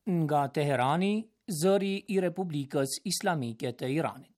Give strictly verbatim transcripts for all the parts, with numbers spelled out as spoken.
Nga Teherani, zëri I Republikës Islamike të Iranit.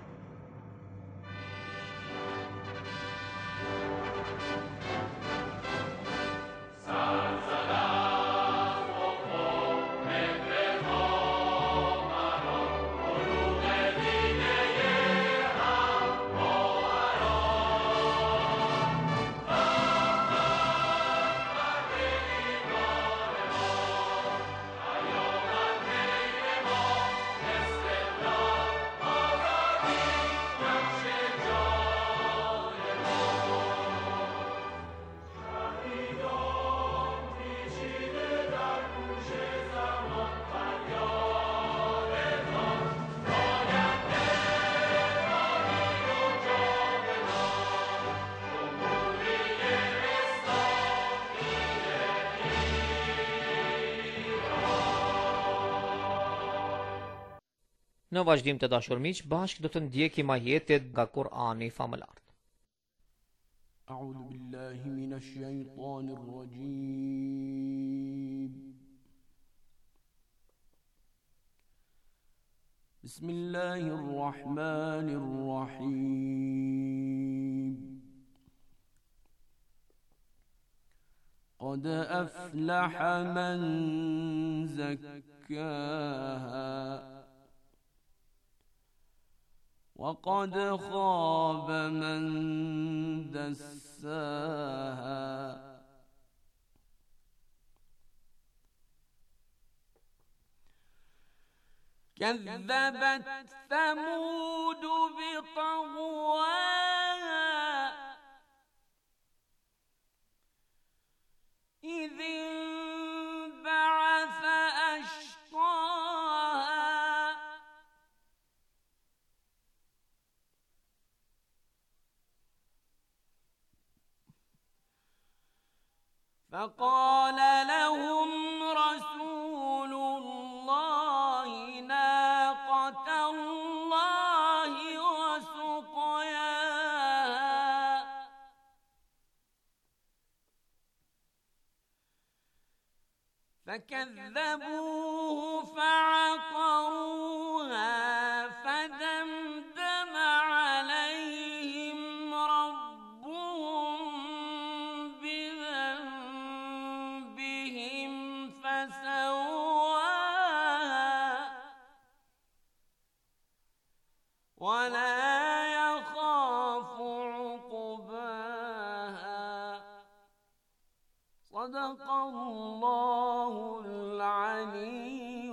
Në vazhdim të dashur miq, bashkë do të ndjekim ajetet nga Kur'ani famëlar. A'udhu billahi minash shaitanir rajim. Bismillahir rahmanir rahim. Qad aflaha man zakkaha وقد خاب من دساها كذبت ثمود بطغواها إذ انبعث أشقاها فقال لهم رسول الله ناقة الله وسقياها فكذبوه فعقروها فدمدم عليهم ربهم بذنبهم فسواها ولا يخاف عقباها صدق الله العلي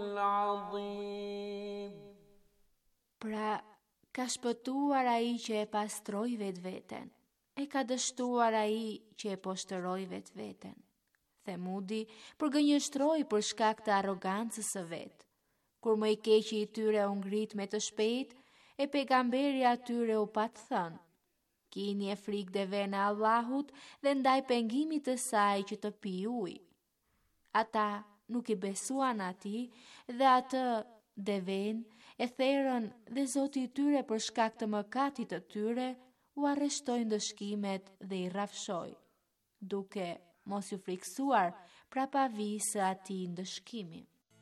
العظيم. Pra, ka shpëtuar ai që e pastroi vetveten, e ka dështuar ai që e poshtëroi vetveten. Themudi përgënjështroi për shkak të arrogancës së vet. Kur më i keqi I tyre u ngrit me të shpejt, e pejgamberi atyre u pat thënë: Kini e frikë deve në Allahut dhe ndaj pengimit të saj që të pi ujë. Ata nuk I besuan atij dhe atë deven e therën dhe Zoti I tyre për shkak të mëkatit të tyre u arreshtoi ndëshkimet dhe I rrafshoi, duke mos ju friksuar prapavisë së atij ndëshkimi.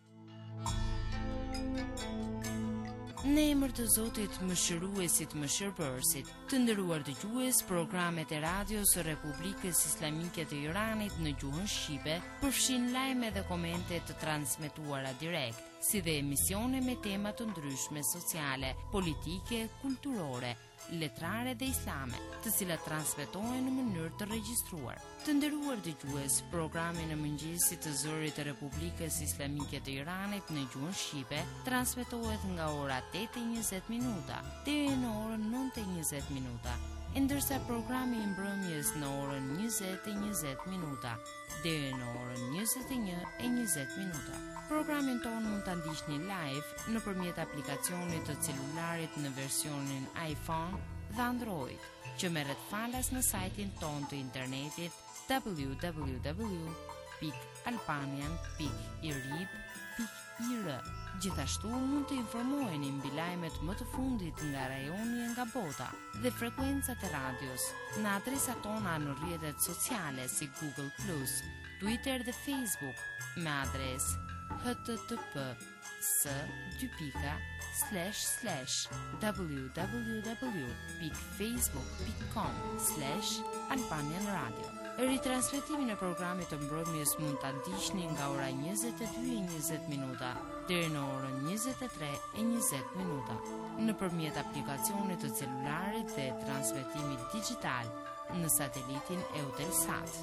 Në emër të Zotit Mëshiruesit Mëshirbërësit, të nderuar dëgjues, programet e radios së Republikës Islamike të Iranit në gjuhën shqipe përfshin lajme dhe komente të transmetuara direkt, si dhe emisione me tema të ndryshme sociale, politike, kulturore, letrare dhe islame, të cilat transmetohen në mënyrë të regjistruar. Të nderuar dëgjues, programi në mëngjesit të zërit të Republikës Islamike të Iranit në gjuhën shqipe transmetohet nga ora tetë e njëzet minuta deri në orën nëntë e njëzet minuta, ndërsa programi I mbrëmjes në orën njëzet e njëzet minuta deri në orën njëzet e një e njëzet minuta. Programin tonë mund ta ndiqni live nëpërmjet aplikacionit të celularit në versionin iPhone dhe Android, që merret falas në sajtin tonë të internetit w w w pikë albanian pikë irib pikë I R. Gjithashtu mund të informoheni mbi lajmet më të fundit nga rajoni e nga bota dhe frekuencat e radios në adresat tona në rrjetet sociale si Google plus, Twitter dhe Facebook me adresë http s dy pika slash slash www dot facebook dot com slash albanian radio. Ritransmetimin e programit të mbrëmjes mund ta ndiqni nga ora njëzet e dy e njëzet minuta deri në orën njëzet e tre e njëzet minuta nëpërmjet aplikacionit të celularit dhe transmetimit digital në satelitin Eutelsat.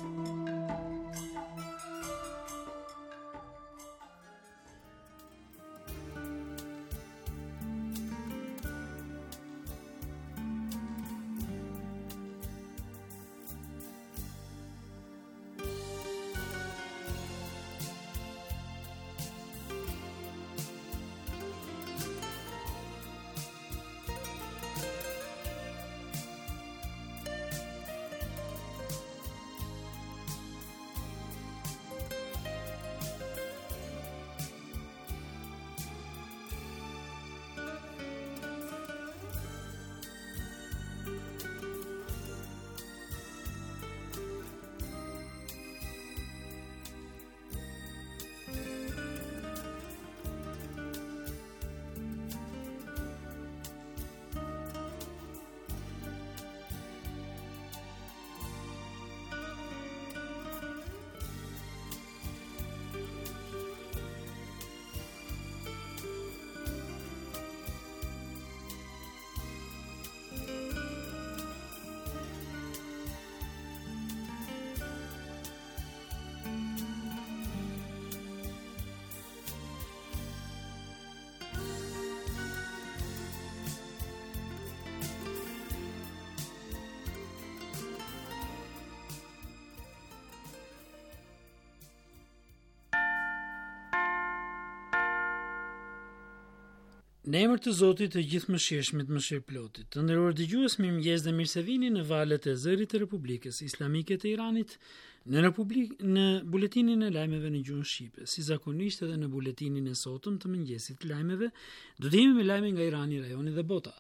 Në emër të Zotit të Gjithëmëshirshmit, Mëshirëplotit, të nderuar dëgjues, mirëmëngjes dhe mirë se vini në valët e zërit të Republikës Islamike të Iranit, në Republik në buletinin e lajmeve në gjuhën shqipe. Si zakonisht edhe në buletinin e sotëm të mëngjesit të lajmeve, do të jemi me lajme nga Irani, rajoni dhe bota.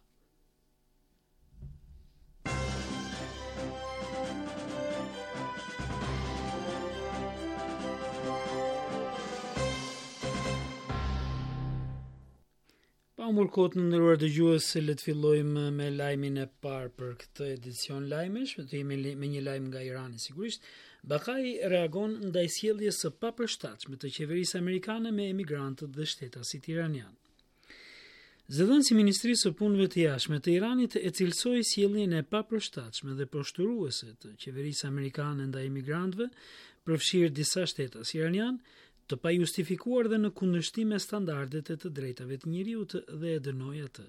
Pa u mërkot në nderuar dëgjues, le të fillojmë me lajmin e parë për këtë edicion lajmesh, do të jemi me një lajm nga Irani sigurisht. Bakai reagon ndaj sjelljes së papërshtatshme të qeverisë amerikane me emigrantët dhe shtetasit iranian. Zëdhënësi i Ministrisë së Punëve të Jashtme të Iranit e cilësoi sjelljen e papërshtatshme dhe poshtëruese të qeverisë amerikane ndaj emigrantëve, përfshirë disa shtetas iranian, të pajustifikuar dhe në kundërshtim me standardet e të drejtave të njeriut dhe e dënoi atë.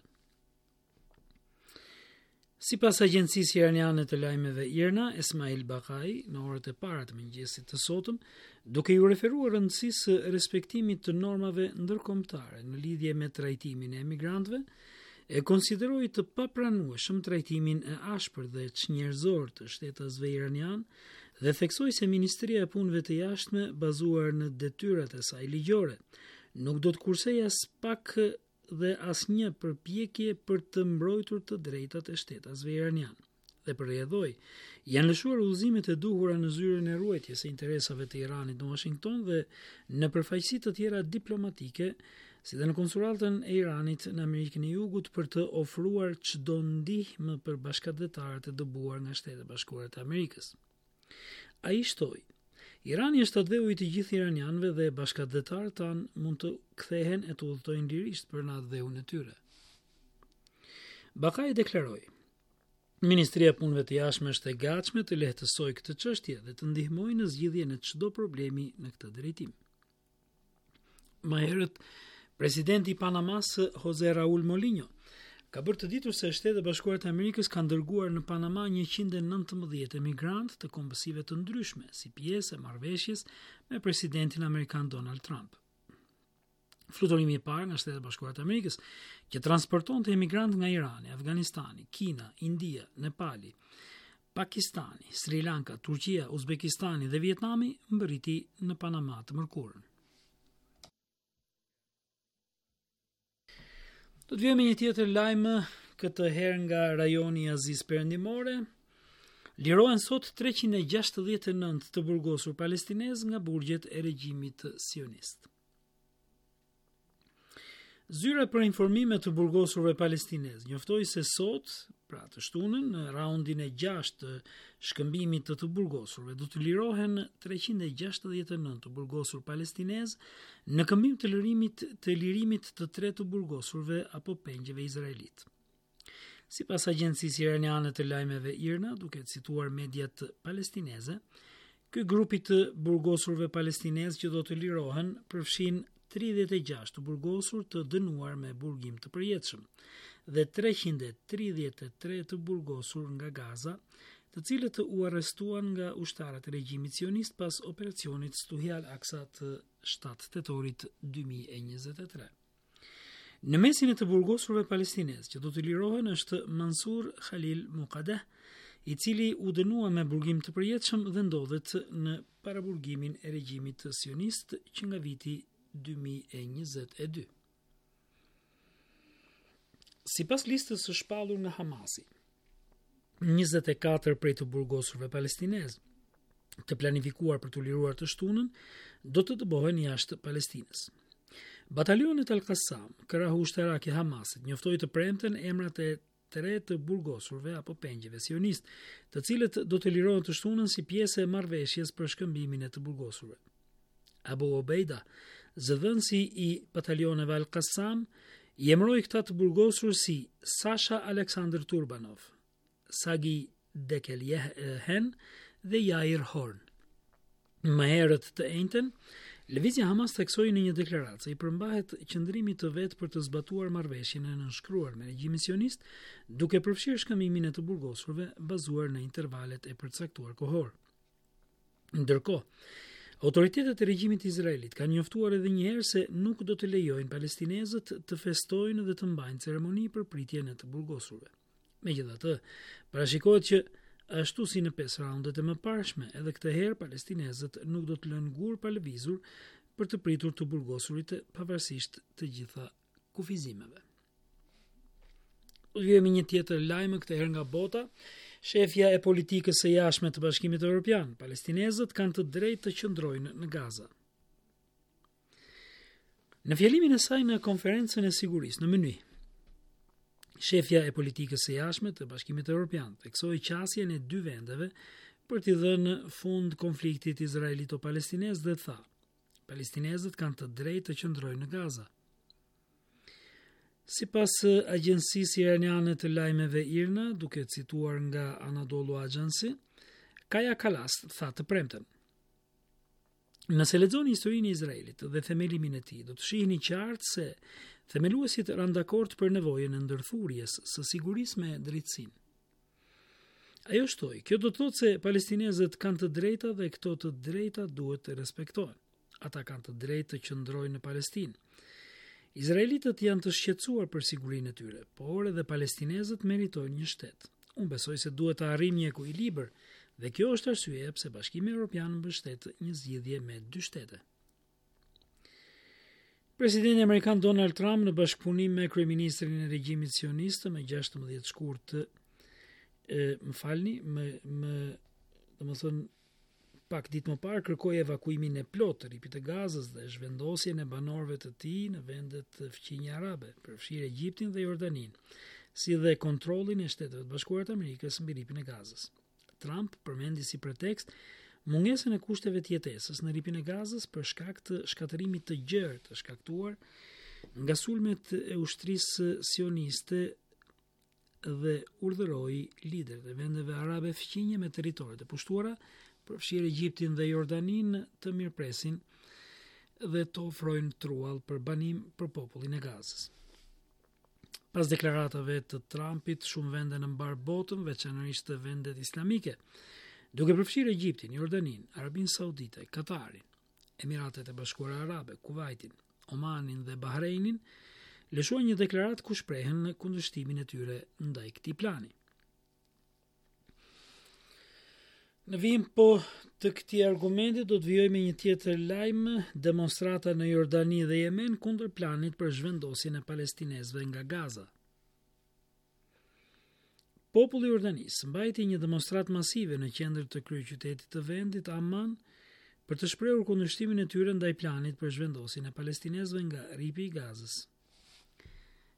Sipas agjencisë iraniane të lajmeve I R N A, Esmail Bakai, në orët e para të mëngjesit të sotëm, duke ju referuar rëndësisë së respektimit të normave ndërkombëtare në lidhje me trajtimin e emigrantëve, e konsideroi të papranueshëm trajtimin e ashpër dhe çnjerëzor të shtetasve iranian dhe theksoi se Ministria e Punëve të Jashtme, bazuar në detyrat e saj ligjore, nuk do të kursej as pak dhe asnjë përpjekje për të mbrojtur të drejtat e shtetasve iranian. Dhe përrjedhoi, janë lëshuar udhëzimet e duhura në zyrën e ruajtjes së interesave të Iranit në Washington dhe në përfaqësi të tjera diplomatike, si dhe në konsulatën e Iranit në Amerikën e Jugut, për të ofruar çdo ndihmë për bashkëdhetarët e dëbuar nga Shtetet Bashkuara të Amerikës. Ai shtoi, Irani është atdheu I të gjithë iranianëve dhe bashkëdhetarët tanë mund të kthehen e të udhëtojnë lirisht për në atdheun e tyre. Bakai deklaroi, Ministria e Punëve të Jashtme është e gatshme të lehtësojë këtë çështje dhe të ndihmojë në zgjidhjen e çdo problemi në këtë drejtim. Më herët, presidenti I Panamas, Jose Raul Molinho, ka bërë të ditur se Shtetet Bashkuara të Amerikës kanë dërguar në Panama njëqind e nëntëmbëdhjetë emigrantë të kombësive të ndryshme, si pjesë e marrëveshjes me presidentin amerikan Donald Trump. Fluturimi I parë nga Shtetet Bashkuara të Amerikës, që transportonte emigrantë nga Irani, Afganistani, Kina, India, Nepali, Pakistani, Sri Lanka, Turqia, Uzbekistani dhe Vietnami, mbërriti në Panama të mërkurën. Do të vijmë një tjetër lajm, këtë herë nga rajoni Aziz Perëndimore. Lirohen sot treqind e gjashtëdhjetë e nëntë të burgosur palestinez nga burgjet e regjimit sionist. Zyra për informime të burgosurve palestinez njoftoi se sot, pra të shtunën, në raundin e gjashtë të shkëmbimit të të burgosurve, do të lirohen treqind e gjashtëdhjetë e nëntë të burgosur palestinez në këmbim të lirimit të lirimit të tre të burgosurve apo pengjeve izraelit. Sipas agjencisë iraniane të lajmeve I R N A, duke cituar mediat palestineze, ky grupi të burgosurve palestinez që do të lirohen përfshin tridhjetë e gjashtë të burgosur të dënuar me burgim të përjetshëm dhe treqind e tridhjetë e tre të burgosur nga Gaza, të cilët u arrestuan nga ushtarët e regjimit sionist pas operacionit Stuhi al-Aqsa të shtatë tetorit dy mijë e njëzet e tre. Në mesin e të burgosurve palestinez që do të lirohen është Mansur Khalil Muqaddeh, I cili u dënua me burgim të përjetshëm dhe ndodhet në paraburgimin e regjimit sionist që nga viti dy mijë e njëzet e dy. Sipas listës së shpallur nga Hamasi, njëzet e katër prej të burgosurve palestinez të planifikuar për të liruar të shtunën do të dëbohen jashtë Palestinës. Batalionet Al-Qassam, krahu ushtarak I Hamasit, njoftoi të premten emrat e tre të burgosurve apo pengjeve sionist, të cilët do të lirohen të shtunën si pjesë e marrëveshjes për shkëmbimin e të burgosurve. Abu Obeida, zëdhënësi I batalioneve Al-Qassam, I emëroi këta të burgosur si Sasha Aleksandr Turbanov, Sagi Dekeljehen dhe Yair Horn. Më herët të enjten, Lëvizja Hamas theksoi në një deklaratë se I përmbahet qëndrimit të vet për të zbatuar marrëveshjen e nënshkruar me regjimin sionist, duke përfshirë shkëmbimin e të burgosurve bazuar në intervalet e përcaktuar kohor. Ndërkohë, autoritetet e regjimit izraelit kanë njoftuar edhe një herë se nuk do të lejojnë palestinezët të festojnë dhe të mbajnë ceremoni për pritjen e të burgosurve. Megjithatë, parashikohet që ashtu si në pesë raundet e mëparshme, edhe këtë herë palestinezët nuk do të lënë gur pa lëvizur për të pritur të burgosurit pavarësisht të gjitha kufizimeve. Do vijemi një tjetër lajm këtë herë nga bota. Shefja e politikës së jashtme të Bashkimit Evropian, palestinezët kanë të drejtë të qëndrojnë në Gaza. Në fjalimin e saj në konferencën e sigurisë në Mëny, shefja e politikës së jashtme të Bashkimit Evropian theksoi qasjen e dy vendeve për t'i dhënë fund konfliktit izraelito-palestinez dhe tha: palestinezët kanë të drejtë të qëndrojnë në Gaza. Sipas agjencisë iraniane të lajmeve I R N A, duke cituar nga Anadolu Agency, Kaja Kalas tha të premten: nëse lexoni historinë e Izraelit dhe themelimin e tij, do të shihni qartë se themeluesit ranë dakord për nevojën e ndërthurjes së sigurisë me drejtësinë. Ajo shtoi, kjo do të thotë se palestinezët kanë të drejta dhe këto të drejta duhet të respektohen. Ata kanë të drejtë të qëndrojnë në Palestinë. Izraelitët janë të shqetësuar për sigurinë e tyre, por edhe palestinezët meritojnë një shtet. Unë besoj se duhet të arrijmë një ekuilibër dhe kjo është arsyeja pse Bashkimi Evropian mbështet një zgjidhje me dy shtete. Presidenti amerikan Donald Trump në bashkëpunim me kryeministrin e regjimit sionist më gjashtëmbëdhjetë shkurt, e, më falni, më më domethënë pak ditë më parë kërkoi evakuimin e plotë të ripit të Gazës dhe zhvendosjen e banorëve të tij në vendet të fqinje arabe, përfshirë Egjiptin dhe Jordaninë, si dhe kontrollin e Shteteve të Bashkuara të Amerikës mbi ripin e Gazës. Trump përmendi si pretekst mungesën e kushteve të jetesës në ripin e Gazës për shkak të shkatërimit të gjerë të shkaktuar nga sulmet e ushtrisë sioniste dhe urdhëroi liderët e vendeve arabe fqinje me territoret e pushtuara, përfshirë Egjiptin dhe Jordaninë, të mirëpresin dhe të ofrojnë truall për banim për popullin e Gazës. Pas deklaratave të Trumpit, shumë vende në mbar botën, veçanërisht të vendet islamike, duke përfshirë Egjiptin, Jordaninë, Arabinë Saudite, Katarin, Emiratet e Bashkuara Arabe, Kuvajtin, Omanin dhe Bahreinin, lëshuan një deklaratë ku shprehen në kundërshtimin e tyre ndaj këtij plani. Në vijim po të këtij argumenti do të vijoj me një tjetër lajm, demonstrata në Jordani dhe Yemen kundër planit për zhvendosjen e palestinezëve nga Gaza. Populli i Jordanisë mbajti një demonstratë masive në qendër të kryeqytetit të vendit, Amman, për të shprehur kundërshtimin e tyre ndaj planit për zhvendosjen e palestinezëve nga ripi i Gazës.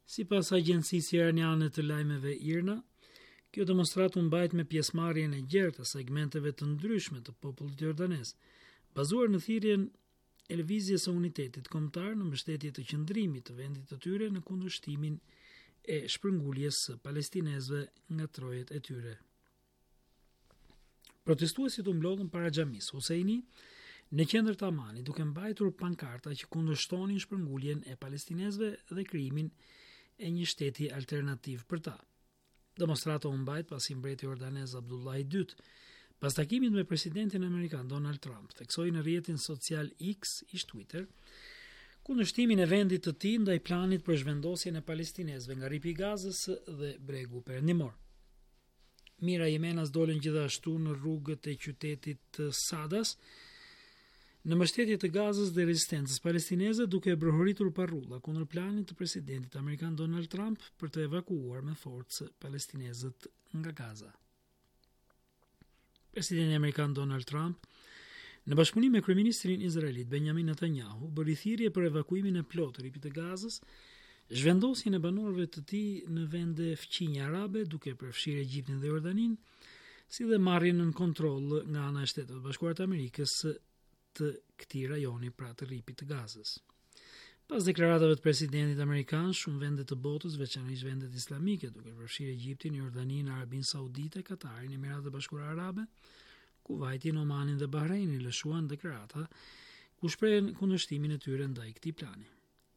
Sipas agjencisë iraniane të lajmeve I R N A, kjo demonstratë u mbajt me pjesëmarrjen e gjerë të segmenteve të ndryshme të popullit jordanez, bazuar në thirrjen e lëvizjes së unitetit kombëtar në mbështetje të qëndrimit të vendit të tyre në kundërshtimin e shpërnguljes së palestinezëve nga trojet e tyre. Protestuesit u mblodhën para xhamisë Huseini në qendër të Amani, duke mbajtur pankarta që kundërshtonin shpërnguljen e palestinezëve dhe krijimin e një shteti alternativ për ta. Demonstrata u mbajt pasi mbreti jordanez Abdullah I dytë, pas takimit me presidentin amerikan Donald Trump, theksoi në rrjetin social X, ish Twitter, kundërshtimin e vendit të tij ndaj planit për zhvendosjen e palestinezëve nga ripi I Gazës dhe bregu perëndimor. Mira Jemenas dolën gjithashtu në rrugët e qytetit Sadas, në mbështetje të Gazës dhe rezistencës palestineze, duke e brohuritur parrulla kundër planit të presidentit amerikan Donald Trump për të evakuuar me forcë palestinezët nga Gaza. Presidenti amerikan Donald Trump, në bashkëpunim me kryeministrin izraelit Benjamin Netanyahu, bëri thirrje për evakuimin e plotë të ripit të Gazës, zhvendosjen e banorëve të tij në vende fqinje arabe, duke përfshirë Egjiptin dhe Jordanin, si dhe marrjen në kontroll nga ana e Shtetit Bashkuar të Amerikës të këtij rajoni pra të ripit të Gazës. Pas deklaratave të presidentit amerikan, shumë vende të botës, veçanërisht vendet islamike, duke përfshirë Egjiptin, Jordaninë, Arabinë Saudite, Katarin, Emiratet e Bashkuara Arabe, Kuvajtin, Omanin dhe Bahreinin, lëshuan deklarata ku shprehen kundërshtimin e tyre ndaj këtij plani.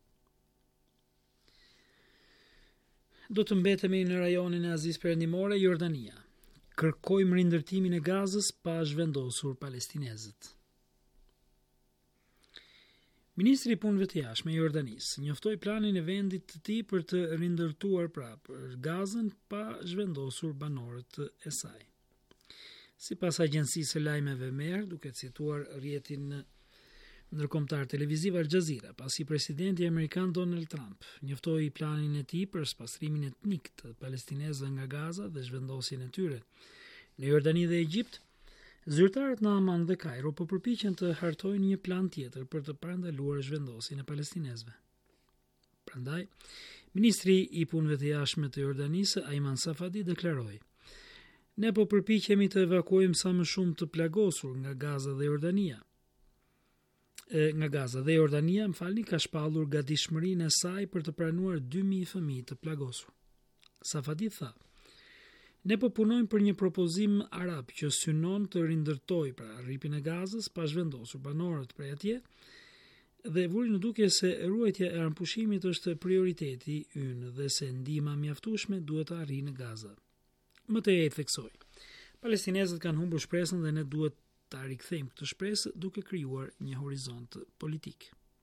Do të mbetemi në rajonin e Azisë Perëndimore, Jordania. Kërkojmë rindërtimin e Gazës pa zhvendosur palestinezët. Ministri I Punëve të Jashtme i Jordanisë njoftoi planin e vendit të tij për të rindërtuar prapë Gazën pa zhvendosur banorët e saj. Sipas agjencisë së lajmeve Mehr, duke cituar rrjetin ndërkombëtar televiziv Al Jazeera, pasi presidenti amerikan Donald Trump njoftoi planin e tij për spastrimin etnik të palestinezëve nga Gaza dhe zhvendosjen e tyre në Jordani dhe Egjipt, zyrtarët në Aman dhe Kairo po përpiqen të hartojnë një plan tjetër për të parandaluar zhvendosjen e palestinezëve. Prandaj, ministri I Punëve të Jashtme të Jordanisë, Ayman Safadi, deklaroi: "Ne po përpiqemi të evakuojmë sa më shumë të plagosur nga Gaza dhe Jordania." nga Gaza dhe Jordania, më falni, ka shpallur gatishmërinë e saj për të pranuar dy mijë fëmijë të plagosur. Safadi tha: "Ne po punojmë për një propozim arab që synon të rindërtojë pra rripin e Gazës pa zhvendosur banorët prej atje dhe vuri në dukje se ruajtja e armpushimit është prioriteti ynë dhe se ndihma mjaftueshme duhet të arrijë në Gaza." Më tej ai theksoi: "Palestinezët kanë humbur shpresën dhe ne duhet ta rikthejmë këtë shpresë duke krijuar një horizont politik."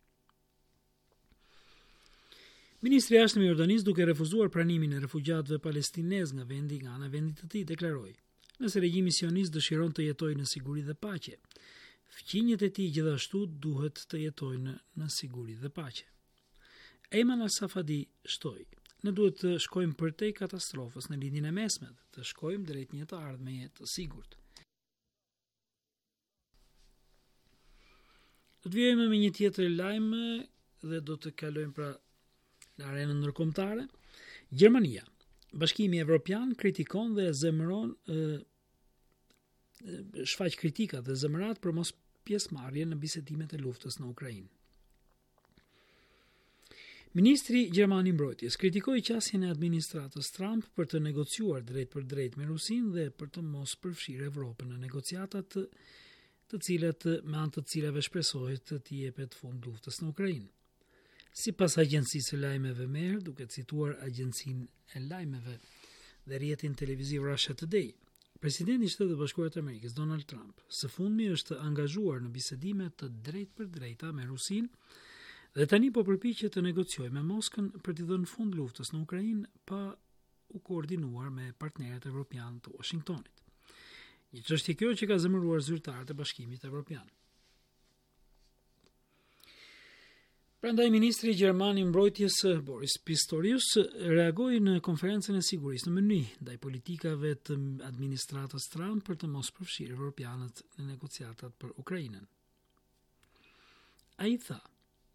Ministri I Jashtëm I Jordanisë, duke refuzuar pranimin e refugjatëve palestinezë nga vendi nga ana e vendit të tij, deklaroi: "Nëse regjimi sionist dëshiron të jetojë në siguri dhe paqe, fqinjet e tij gjithashtu duhet të jetojnë në siguri dhe paqe." Ayman al-Safadi shtoi: "Ne duhet të shkojmë përtej katastrofës në lindjen e mesme, të shkojmë drejt një të ardhmeje të sigurt." Do të vijojmë me një tjetër lajm dhe do të kalojmë pra në arenën ndërkombëtare. Gjermania. Bashkimi Evropian kritikon dhe zemëron ë, shfaq kritika dhe zemërat për mos pjesëmarrje në bisedimet e luftës në Ukrainë. Ministri Gjerman I Mbrojtjes kritikoi qasjen e administratës Trump për të negociuar drejt për drejt me Rusinë dhe për të mos përfshirë Evropën në negociatat të të cilat me anë të cilave shpresohet të jepet fund luftës në Ukrainë. Sipas agjencisë së lajmeve Mehr, duke cituar agjencinë e lajmeve dhe rrjetin televiziv Russia Today, presidenti I Shtetit Bashkuar të Amerikës Donald Trump së fundmi është angazhuar në bisedime të drejt për drejta me Rusinë dhe tani po përpiqet të negociojë me Moskën për të dhënë fund luftës në Ukrainë pa u koordinuar me partnerët evropianë të Washingtonit. Një çështje kjo që ka zemëruar zyrtarët e Bashkimit Evropian. Prandaj ministri gjerman I mbrojtjes Boris Pistorius reagoi në konferencën e sigurisë në Munich ndaj politikave të administratës Trump për të mos përfshirë evropianët në negociatat për Ukrainën. Ai tha: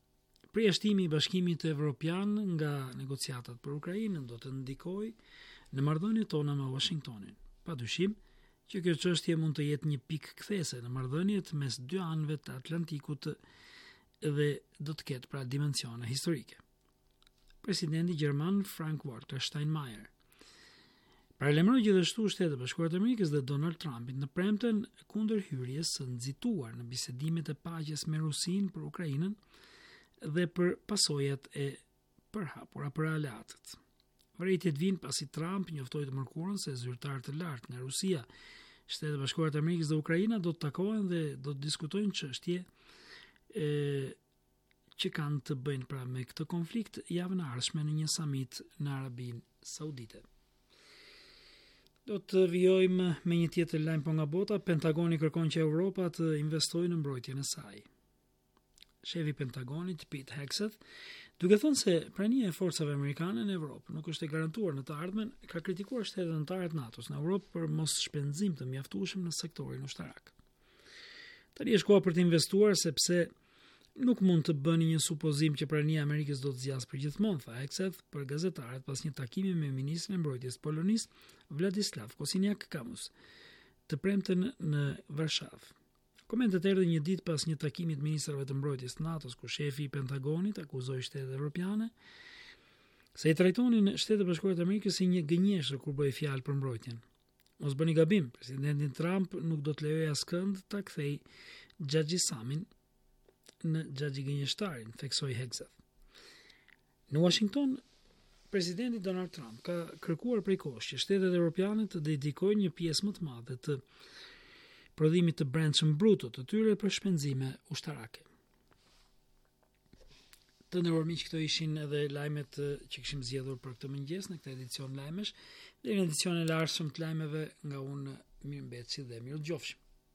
Përjashtimi i Bashkimit Evropian nga negociatat për Ukrainën do të ndikojë në marrëdhëniet tona me Washingtonin. Padyshim që kjo çështje mund të jetë një pikë kthese në marrëdhëniet mes dy anëve të Atlantikut dhe do të ketë pra dimensione historike. Presidenti gjerman Frank-Walter Steinmeier paralajmëroi gjithashtu Shtetet e Bashkuara të Amerikës dhe Donald Trumpin në premten kundër hyrjes së nxituar në bisedimet e paqes me Rusinë për Ukrainën dhe për pasojat e përhapura për aleatët. Vërejtjet vinë pasi Trump njoftoi të mërkurën se zyrtarë të lartë nga Rusia, Shtetet e Bashkuara të Amerikës dhe Ukraina do të takohen dhe do të diskutojnë çështje e që kanë të bëjnë pra me këtë konflikt javën e ardhshme në një samit në Arabinë Saudite. Do të vijojmë me një tjetër lajm po nga bota. Pentagoni kërkon që Europa të investojë në mbrojtjen e saj. Shefi i Pentagonit Pete Hegseth, duke thënë se prania e forcave amerikane në Evropë nuk është e garantuar në të ardhmen, ka kritikuar shtetet anëtare të NATO-s në Evropë për mos shpenzim të mjaftueshëm në sektorin ushtarak. Tani është koha për të investuar sepse nuk mund të bëni një supozim që prania e Amerikës do të zgjasë përgjithmonë, tha Hegseth për gazetarët pas një takimi me ministrin e mbrojtjes polonist Władysław Kosiniak-Kamysz të premten në Varshavë. Komentet erdhën një ditë pas një takimi të ministrave të mbrojtjes të NATO-s ku shefi i Pentagonit akuzoi shtetet evropiane se i trajtonin Shtetet e Bashkuara të Amerikës si një gënjeshtër kur bëi fjalë për mbrojtjen. Mos bëni gabim, presidentin Trump nuk do të lejojë askënd ta kthej Xhaxhisamin në xhaxhi gënjeshtarin, theksoi Hegseth. Në Washington, presidenti Donald Trump ka kërkuar prej kohësh që shtetet evropiane të dedikojnë një pjesë më të madhe të prodhimit të brendshëm bruto të tyre për shpenzime ushtarake. Të nderuar miq, këto ishin edhe lajmet që kishim zgjedhur për këtë mëngjes në këtë edicion lajmesh. Deri në edicionin e ardhshëm të lajmeve nga unë Mirëmbeci dhe mirëdëgjofshim.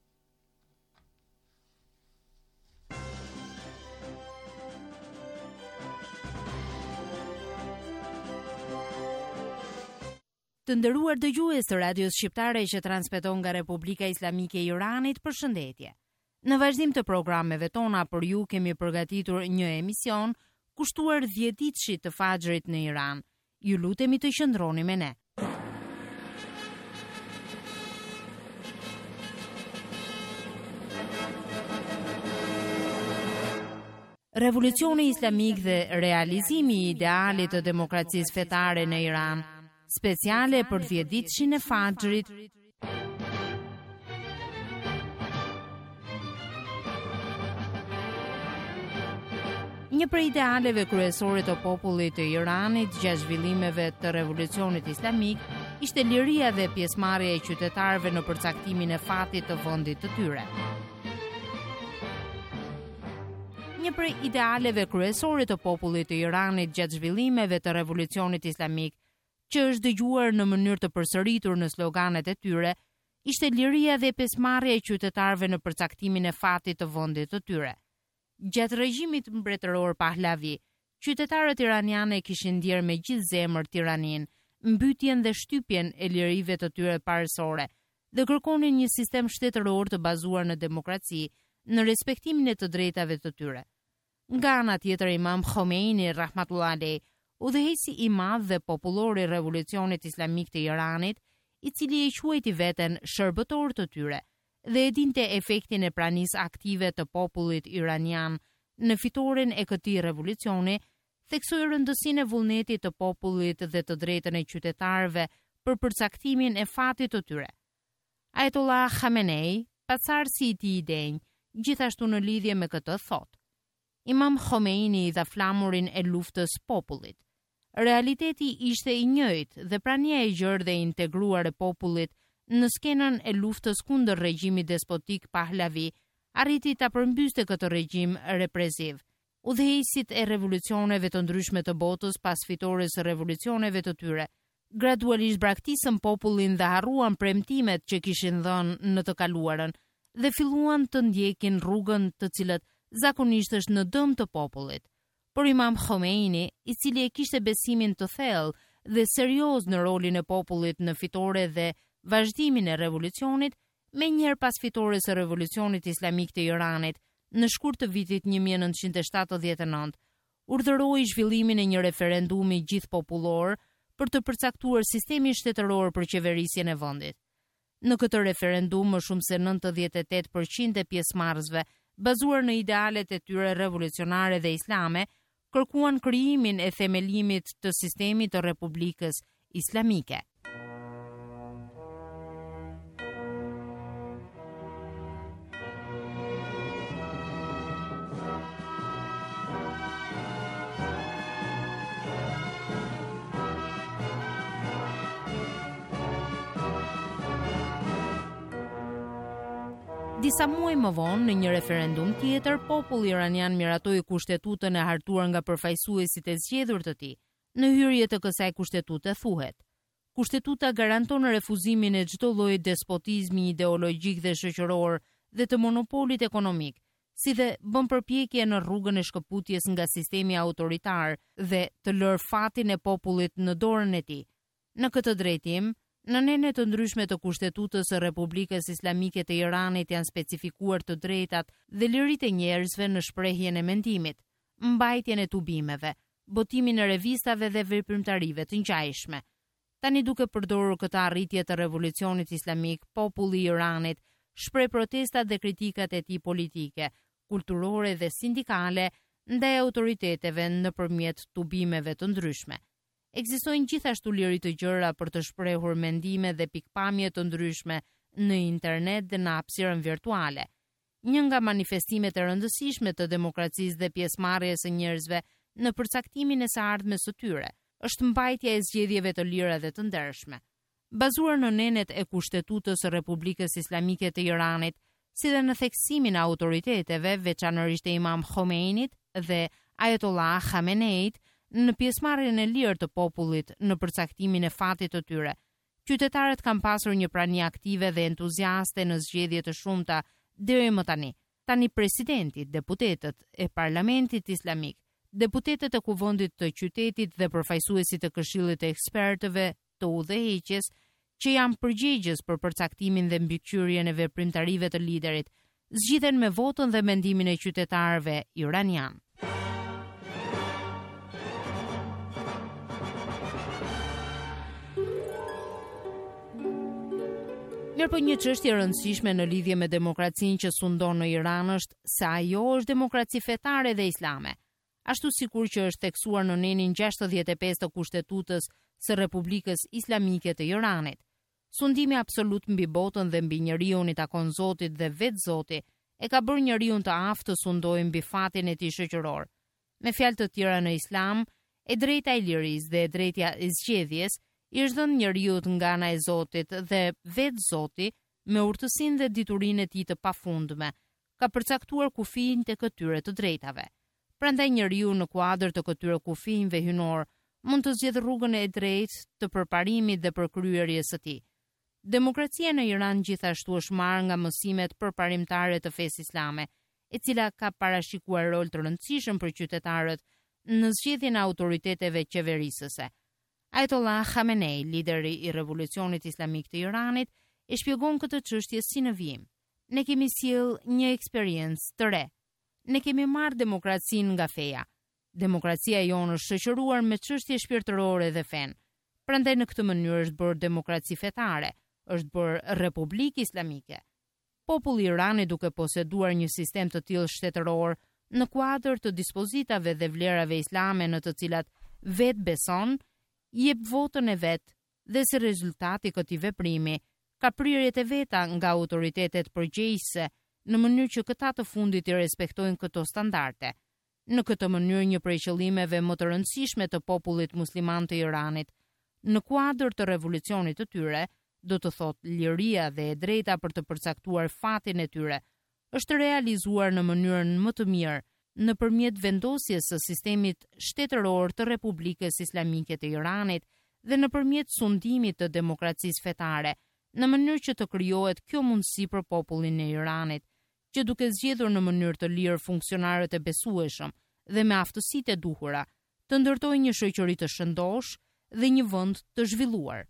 Të nderuar dëgjues të Radios Shqiptare që transmeton nga Republika Islamike e Iranit, përshëndetje. Në vazhdim të programeve tona për ju kemi përgatitur një emision kushtuar dhjetëditëshit të Fajrit në Iran. Ju lutemi të qëndroni me ne. Revolucioni islamik dhe realizimi i idealit të demokracisë fetare në Iran, speciale për dhjetëditëshin e Fajrit. Një prej idealeve kryesore të popullit të Iranit gjatë zhvillimeve të revolucionit islamik ishte liria dhe pjesëmarrja e qytetarëve në përcaktimin e fatit të vendit të tyre. Një prej idealeve kryesore të popullit të Iranit gjatë zhvillimeve të revolucionit islamik, që është dëgjuar në mënyrë të përsëritur në sloganet e tyre, ishte liria dhe pjesëmarrja e qytetarëve në përcaktimin e fatit të vendit të tyre. Gjatë regjimit mbretëror Pahlavi, qytetarët iranianë kishin ndjerë me gjithë zemër tiranin, mbytjen dhe shtypjen e lirive të tyre parësore dhe kërkonin një sistem shtetëror të bazuar në demokraci, në respektimin e të drejtave të tyre. Nga ana tjetër, Imam Khomeini rahmatullah alejh, udhëheqësi i madh dhe popullor i revolucionit islamik të Iranit, i cili e quajti veten shërbëtor të tyre dhe e dinte efektin e pranisë aktive të popullit iranian në fitoren e këtij revolucioni, theksoi rëndësinë e vullnetit të popullit dhe të drejtën e qytetarëve për përcaktimin e fatit të tyre. Ayatollah Khamenei, pasardhësi i tij i denj, gjithashtu në lidhje me këtë thotë: Imam Khomeini i dha flamurin e luftës popullit. Realiteti ishte i njëjtë dhe prania e gjerë dhe integruar e popullit në skenën e luftës kundër regjimit despotik Pahlavi arriti ta përmbyste këtë regjim represiv. Udhëheqësit e revolucioneve të ndryshme të botës pas fitores së revolucioneve të tyre gradualisht braktisën popullin dhe harruan premtimet që kishin dhënë në të kaluarën dhe filluan të ndjekin rrugën të cilët zakonisht është në dëm të popullit. Por Imam Khomeini, i cili e kishte besimin të thellë dhe serioz në rolin e popullit në fitore dhe vazhdimin e revolucionit, me njëherë pas fitores së revolucionit islamik të Iranit, në shkurt të vitit një mijë e nëntëqind e shtatëdhjetë e nëntë, urdhëroi zhvillimin e një referendumi gjithpopullor për të përcaktuar sistemin shtetëror për qeverisjen e vendit. Në këtë referendum, më shumë se nëntëdhjetë e tetë përqind e pjesëmarrësve, bazuar në idealet e tyre revolucionare dhe islame, kërkuan krijimin e themelimit të sistemit të Republikës Islamike. Disa muaj më vonë, në një referendum tjetër, populli iranian miratoi kushtetutën e hartuar nga përfaqësuesit e zgjedhur të tij. Në hyrje të kësaj kushtetute thuhet: Kushtetuta garanton refuzimin e çdo lloji despotizmi ideologjik dhe shoqëror dhe të monopolit ekonomik, si dhe bën përpjekje në rrugën e shkëputjes nga sistemi autoritar dhe të lër fatin e popullit në dorën e tij. Në këtë drejtim, në nene të ndryshme të Kushtetutës së Republikës Islamike të Iranit janë specifikuar të drejtat dhe liritë e njerëzve në shprehjen e mendimit, mbajtjen e tubimeve, botimin e revistave dhe veprimtarive të ngjajshme. Tani duke përdorur këtë arritje të revolucionit islamik, populli i Iranit shpreh protestat dhe kritikat e tij politike, kulturore dhe sindikale ndaj autoriteteve nëpërmjet tubimeve të ndryshme. Ekzistojnë gjithashtu liri të gjëra për të shprehur mendime dhe pikpamje të ndryshme në internet dhe në hapësirën virtuale. Një nga manifestimet e rëndësishme të demokracisë dhe pjesëmarrjes së njerëzve në përcaktimin e së ardhmes së tyre është mbajtja e zgjedhjeve të lira dhe të ndershme. Bazuar në nenet e Kushtetutës së Republikës Islamike të Iranit, si dhe në theksimin e autoriteteve, veçanërisht e Imam Khomeinit dhe Ayatollah Khameneit, në pjesëmarrjen e lirë të popullit në përcaktimin e fatit të tyre, qytetarët kanë pasur një prani aktive dhe entuziaste në zgjedhje të shumta deri më tani. Tani presidenti, deputetët e Parlamentit Islamik, deputetët e Kuvendit të qytetit dhe përfaqësuesit të Këshillit të Ekspertëve të udhëheqjes, që janë përgjegjës për përcaktimin dhe mbikëqyrjen e veprimtarive të liderit, zgjidhen me votën dhe mendimin e qytetarëve iranian. Mirë, po një çështje e rëndësishme në lidhje me demokracinë që sundon në Iran është se ajo është demokraci fetare dhe islame, ashtu sikur që është theksuar në nenin gjashtëdhjetë e pesë të Kushtetutës së Republikës Islamike të Iranit. Sundimi absolut mbi botën dhe mbi njeriun i takon Zotit dhe vetë Zoti e ka bërë njeriun të aftë të sundojë mbi fatin e tij shoqëror. Me fjalë të tjera, në Islam, e drejta e lirisë dhe e drejtja e zgjedhjes i është dhënë njeriut nga ana e Zotit dhe vetë Zoti, me urtësinë dhe diturinë e tij të pafundme, ka përcaktuar kufinë të këtyre të drejtave. Prandaj njeriu në kuadër të këtyre kufive hynor mund të zgjedhë rrugën e drejtë të përparimit dhe përkryerjes së tij. Demokracia në Iran gjithashtu është marrë nga mësimet përparimtare të fesë islame, e cila ka parashikuar rol të rëndësishëm për qytetarët në zgjedhjen e autoriteteve qeverisëse. Ayatollah Khamenei, lideri i revolucionit islamik të Iranit, e shpjegon këtë çështje si në vijim. Ne kemi sjell një eksperiencë të re. Ne kemi marrë demokracinë nga feja. Demokracia jonë është shoqëruar me çështje shpirtërore dhe fen. Prandaj në këtë mënyrë është bërë demokraci fetare, është bërë republikë islamike. Populli i Iranit, duke poseduar një sistem të tillë shtetëror në kuadër të dispozitave dhe vlerave islame në të cilat vetë beson, jep votën e vet dhe si rezultat i këtij veprimi ka prirjet e veta nga autoritetet përgjegjëse në mënyrë që këta të fundit i respektojnë këto standarde. Në këtë mënyrë një prej qëllimeve më të rëndësishme të popullit musliman të Iranit në kuadër të revolucionit të tyre, do të thotë liria dhe e drejta për të përcaktuar fatin e tyre, është realizuar në mënyrën më të mirë nëpërmjet vendosjes së sistemit shtetëror të Republikës Islamike të Iranit dhe nëpërmjet sundimit të demokracisë fetare, në mënyrë që të krijohet kjo mundësi për popullin e Iranit, që duke zgjedhur në mënyrë të lirë funksionarët e besueshëm dhe me aftësitë e duhura, të ndërtojë një shoqëri të shëndosh dhe një vend të zhvilluar.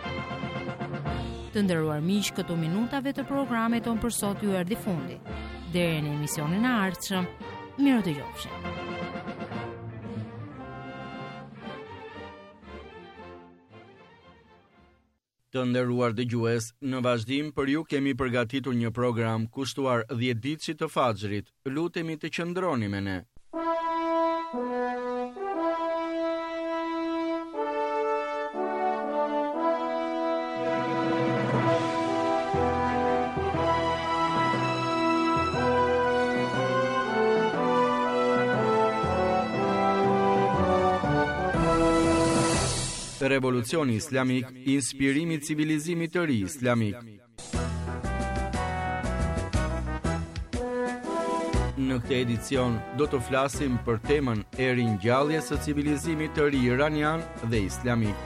Të nderuar miq, këto minutave të programit ton për sot ju erdhi fundi. Deri në emisionin e ardhshëm, mirë dëgjofshim. Të nderuar dëgjues, në vazhdim për ju kemi përgatitur një program kushtuar dhjetë ditësit të Faxhrit. Lutemi të qëndroni me ne. Revolucioni Islamik, inspirimi i civilizimit të ri islamik. Në këtë edicion do të flasim për temën e ringjalljes së civilizimit të ri iranian dhe islamik.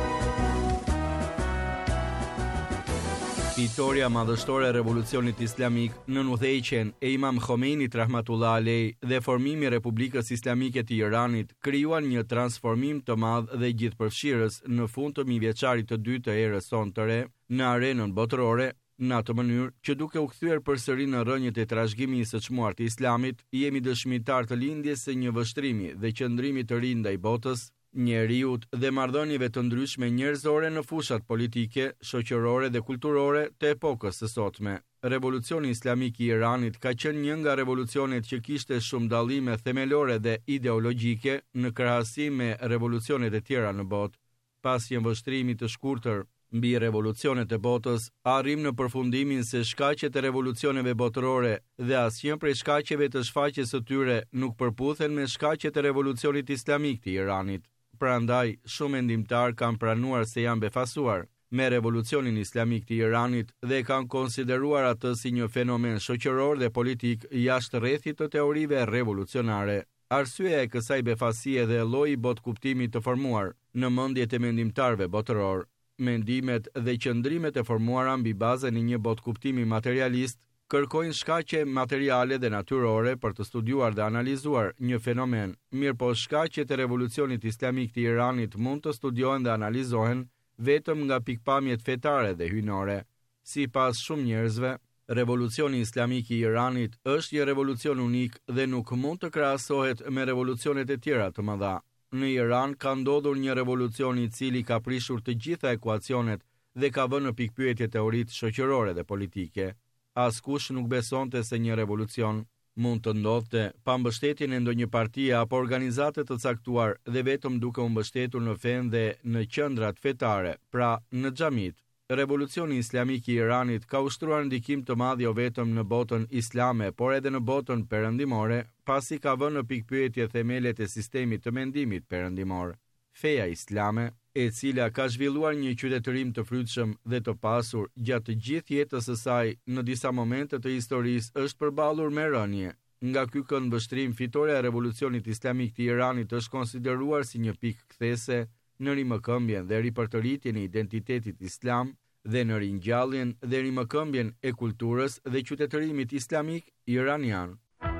Fitoria madhështore e revolucionit islamik në udhëheqjen e Imam Khomeinit rahmatullah alej dhe formimi i Republikës Islamike të Iranit krijuan një transformim të madh dhe gjithëpërfshirës në fund të mijëvjeçarit të dytë të erës sonë të re në arenën botërore, në atë mënyrë që duke u kthyer përsëri në rrënjët e trashëgimisë së çmuar të Islamit, jemi dëshmitar të lindjes së një vështrimi dhe qëndrimi të ri ndaj botës, njeriut dhe marrëdhënieve të ndryshme njerëzore në fushat politike, shoqërore dhe kulturore të epokës së sotme. Revolucioni Islamik i Iranit ka qenë një nga revolucionet që kishte shumë dallime themelore dhe ideologjike në krahasim me revolucionet e tjera në botë. Pas një vështrimi të shkurtër mbi revolucionet e botës, arrim në përfundimin se shkaqet e revolucioneve botërore dhe asnjë prej shkaqeve të shfaqjes së tyre nuk përputhen me shkaqet e revolucionit islamik të Iranit. Prandaj, shumë mendimtar kanë pranuar se janë befasuar me revolucionin islamik të Iranit dhe kanë konsideruar atë si një fenomen shoqëror dhe politik jashtë rrethit të teorive revolucionare. Arsyeja e kësaj befasie dhe lloji bot kuptimit të formuar në mendjet e mendimtarëve botëror. Mendimet dhe qëndrimet e formuara mbi bazën e një bot kuptimi materialist kërkojnë shkaqe materiale dhe natyrore për të studiuar dhe analizuar një fenomen, mirë po shkaqet e revolucionit islamik të Iranit mund të studiohen dhe analizohen vetëm nga pikpamjet fetare dhe hyjnore. Sipas shumë njerëzve, revolucioni islamik i Iranit është një revolucion unik dhe nuk mund të krahasohet me revolucionet e tjera të mëdha. Në Iran ka ndodhur një revolucion i cili ka prishur të gjitha ekuacionet dhe ka vënë në pikpyetje teoritë shoqërore dhe politike. Askush nuk besonte se një revolucion mund të ndodhte pa mbështetjen e ndonjë partie apo organizate të caktuar dhe vetëm duke u mbështetur në fen dhe në qendrat fetare, pra në xhamit. Revolucioni islamik i Iranit ka ushtruar ndikim të madh jo vetëm në botën islame, por edhe në botën perëndimore, pasi ka vënë në pikpyetje themelet e sistemit të mendimit perëndimor. Feja islame, e cila ka zhvilluar një qytetërim të frytshëm dhe të pasur gjatë të gjithë jetës së saj në disa momente të historisë, është përballur me rënje. Nga ky këndvështrim, fitoria e revolucionit islamik të Iranit është konsideruar si një pikë kthese në rimëkëmbjen dhe ripërtëritjen e identitetit islam dhe në ringjalljen dhe rimëkëmbjen e kulturës dhe qytetërimit islamik iranian.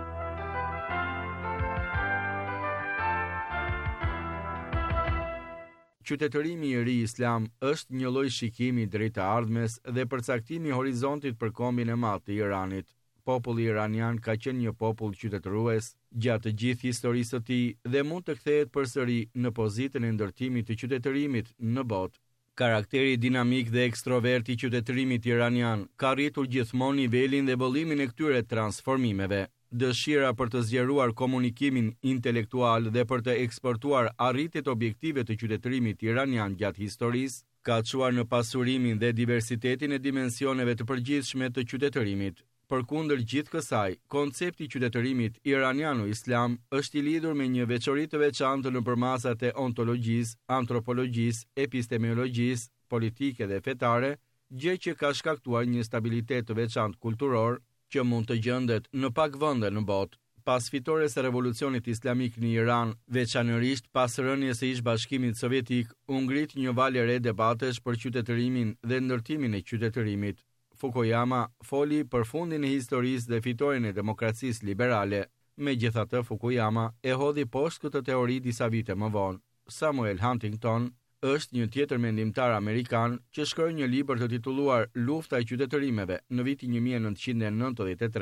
Qytetërimi i ri islam është një lloj shikimi drejt të ardhmes dhe përcaktimi i horizontit për kombin e madh të Iranit. Populli iranian ka qenë një popull qytetërues gjatë të gjithë historisë së tij dhe mund të kthehet përsëri në pozitën e ndërtimit të qytetërimit në botë. Karakteri dinamik dhe ekstrovert i qytetërimit iranian ka rritur gjithmonë nivelin dhe vëllimin e këtyre transformimeve. Dëshira për të zgjeruar komunikimin intelektual dhe për të eksportuar arritjet objektive të qytetërimit iranian gjatë historisë, ka çuar në pasurimin dhe diversitetin e dimensioneve të përgjithshme të qytetërimit. Përkundër gjithë kësaj, koncepti i qytetërimit iraniano-islam është i lidhur me një veçori të veçantë nëpër masat e ontologjisë, antropologjisë, epistemologjisë, politike dhe fetare, gjë që ka shkaktuar një stabilitet të veçantë kulturor që mund të gjendet në pak vende në botë. Pas fitores së revolucionit islamik në Iran, veçanërisht pas rënies së ish-bashkimit sovjetik, u ngrit një valë e re debatesh për qytetërimin dhe ndërtimin e qytetërimit. Fukuyama foli për fundin e historisë dhe fitoren e demokracisë liberale. Megjithatë, Fukuyama e hodhi poshtë këtë teori disa vite më vonë. Samuel Huntington është një tjetër mendimtar amerikan që shkroi një libër të titulluar Lufta e qytetërimeve në vitin një mijë e nëntëqind e nëntëdhjetë e tre.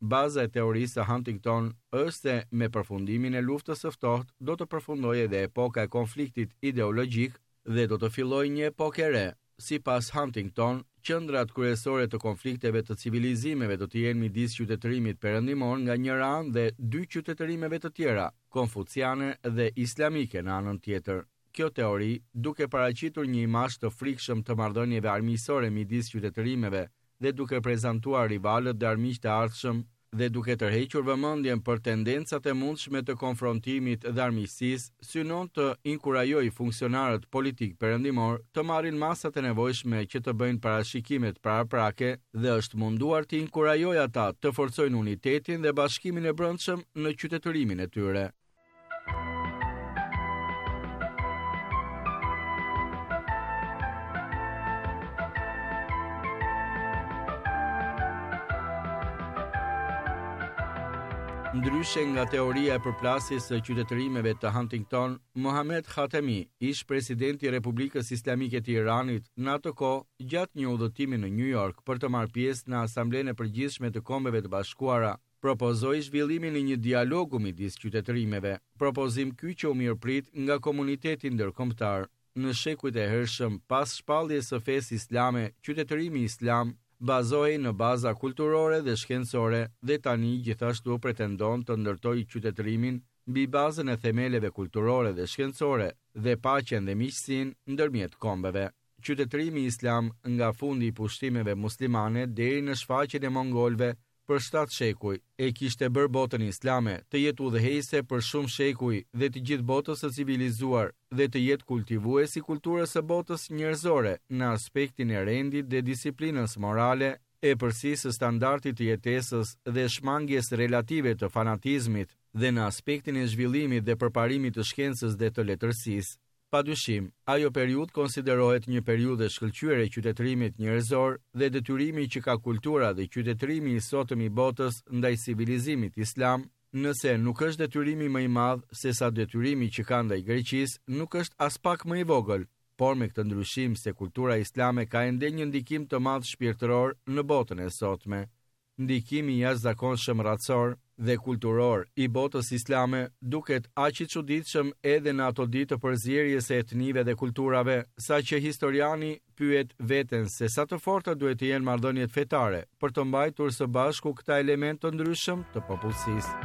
baza e teorisë së Huntington është se me përfundimin e luftës së ftohtë do të përfundojë edhe epoka e konfliktit ideologjik dhe do të fillojë një epokë e re. Sipas Huntington, qendrat kryesore të konflikteve të civilizimeve do të jenë midis qytetërimit perëndimor nga njëra anë dhe dy qytetërimeve të tjera, konfuciane dhe islamike në anën tjetër. Kjo teori, duke paraqitur një imazh të frikshëm të marrëdhënieve armiqësore midis qytetërimeve dhe duke prezantuar rivalët dhe armiqtë e ardhshëm, dhe duke tërhequr vëmendjen për tendencat e mundshme të konfrontimit dhe armiqësisë, synon të inkurajojë funksionarët politik perëndimor të marrin masat e nevojshme që të bëjnë parashikimet paraprake dhe është munduar të inkurajojë ata të forcojnë unitetin dhe bashkimin e brendshëm në qytetërimin e tyre. Ndryshe nga teoria e përplasjes së qytetërimeve të Huntington, Mohamed Khatami, ish presidenti i Republikës Islamike të Iranit, në atë kohë, gjatë një udhëtimi në New York për të marrë pjesë në Asamblenë e Përgjithshme të Kombeve të Bashkuara, propozoi zhvillimin e një dialogu midis qytetërimeve. Propozim ky që u mirëprit nga komuniteti ndërkombëtar. Në shekujt e hershëm, pas shpalljes së fesë islame, qytetërimi islam bazohej në baza kulturore dhe shkencore dhe tani gjithashtu pretendon të ndërtojë qytetërimin mbi bazën e themeleve kulturore dhe shkencore dhe paqen dhe miqësinë ndërmjet kombeve. Qytetërimi islam nga fundi i pushtimeve muslimane deri në shfaqjen e mongolëve për shtatë shekuj e kishte bërë botën islame të jetë udhëheqëse për shumë shekuj dhe të gjithë botës së civilizuar dhe të jetë kultivuesi i kulturës së botës njerëzore në aspektin e rendit dhe disiplinës morale, e përsisë së standardit të jetesës dhe shmangjes relative të fanatizmit dhe në aspektin e zhvillimit dhe përparimit të shkencës dhe të letërsisë. Padyshim, ajo periudhë konsiderohet një periudhë e shkëlqyer e qytetërimit njerëzor dhe detyrimi që ka kultura dhe qytetërimi i sotëm i botës ndaj civilizimit islam, nëse nuk është detyrimi më i madh se sa detyrimi që ka ndaj Greqisë, nuk është as pak më i vogël, por me këtë ndryshim se kultura islame ka ende një ndikim të madh shpirtëror në botën e sotme. Ndikimi i jashtëzakonshëm racor dhe kulturor i botës islame duket aq i çuditshëm edhe në ato ditë të përzierjes së etnive dhe kulturave, saqë historiani pyet veten se sa të forta duhet të jenë marrëdhëniet fetare për të mbajtur së bashku këta elemente të ndryshëm të popullsisë.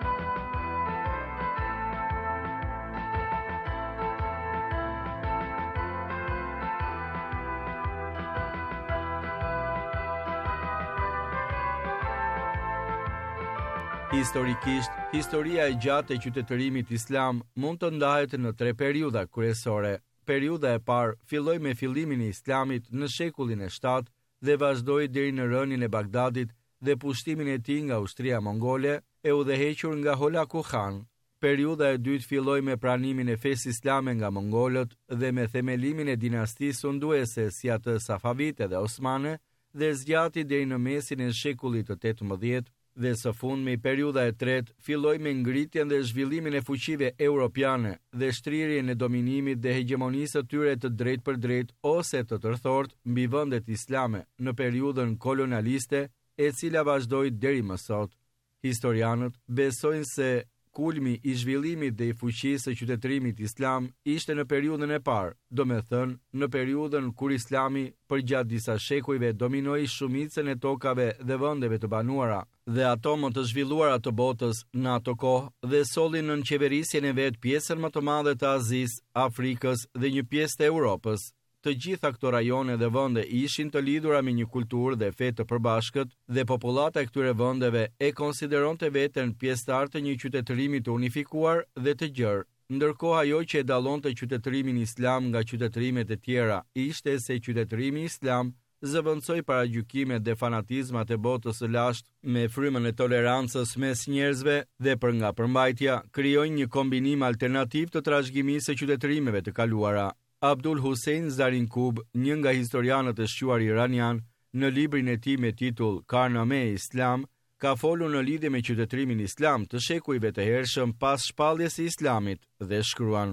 Historikisht, historia e gjatë e qytetërimit islam mund të ndahet në tre periudha kryesore. Periudha e parë filloi me fillimin e islamit në shekullin e shtatë dhe vazhdoi deri në rënien e Bagdadit dhe pushtimin e tij nga ushtria mongole e udhëhequr nga Hulagu Khan. Periudha e dytë filloi me pranimin e fesë islame nga mongolët dhe me themelimin e dinastisë sunduese si atë Safavite dhe Osmane dhe zgjati deri në mesin e shekullit të tetëmbëdhjetë. Dhe së fundmi periudha e tretë filloi me ngritjen dhe zhvillimin e fuqive europiane dhe shtrirjen e dominimit dhe hegemonisë së tyre të drejtë për drejtë ose të tërthort mbi vendet islame në periudhën kolonialiste, e cila vazhdoi deri më sot. Historianët besojnë se kulmi i zhvillimit dhe i fuqisë së qytetërimit islam ishte në periudhën e parë, do me thënë në periudhën kur islami përgjatë disa shekujve dominoi shumicën e tokave dhe vendeve të banuara dhe ato më të zhvilluara të botës në ato kohë dhe solli nën qeverisjen e vet pjesën më të madhe të Azisë, Afrikës dhe një pjesë të Europës. Të gjitha këto rajone dhe vende ishin të lidhura me një kulturë dhe fe të përbashkët dhe popullata e këtyre vendeve e konsideronte veten pjesëtar të një qytetërimi të unifikuar dhe të gjerë. Ndërkohë ajo që e dallonte qytetërimin islam nga qytetërimet e tjera ishte se qytetërimi islam zëvendësoi paragjykimet dhe fanatizmat e botës së lashtë me frymën e tolerancës mes njerëzve dhe për nga përmbajtja krijoi një kombinim alternativ të trashëgimisë së qytetërimeve të kaluara. Abdul Hussein Zarinkub, një nga historianët e shquar iranian, në librin e tij me titull Karname Islam, ka folur në lidhje me qytetërimin islam të shekujve të hershëm pas shpalljes së islamit dhe shkruan: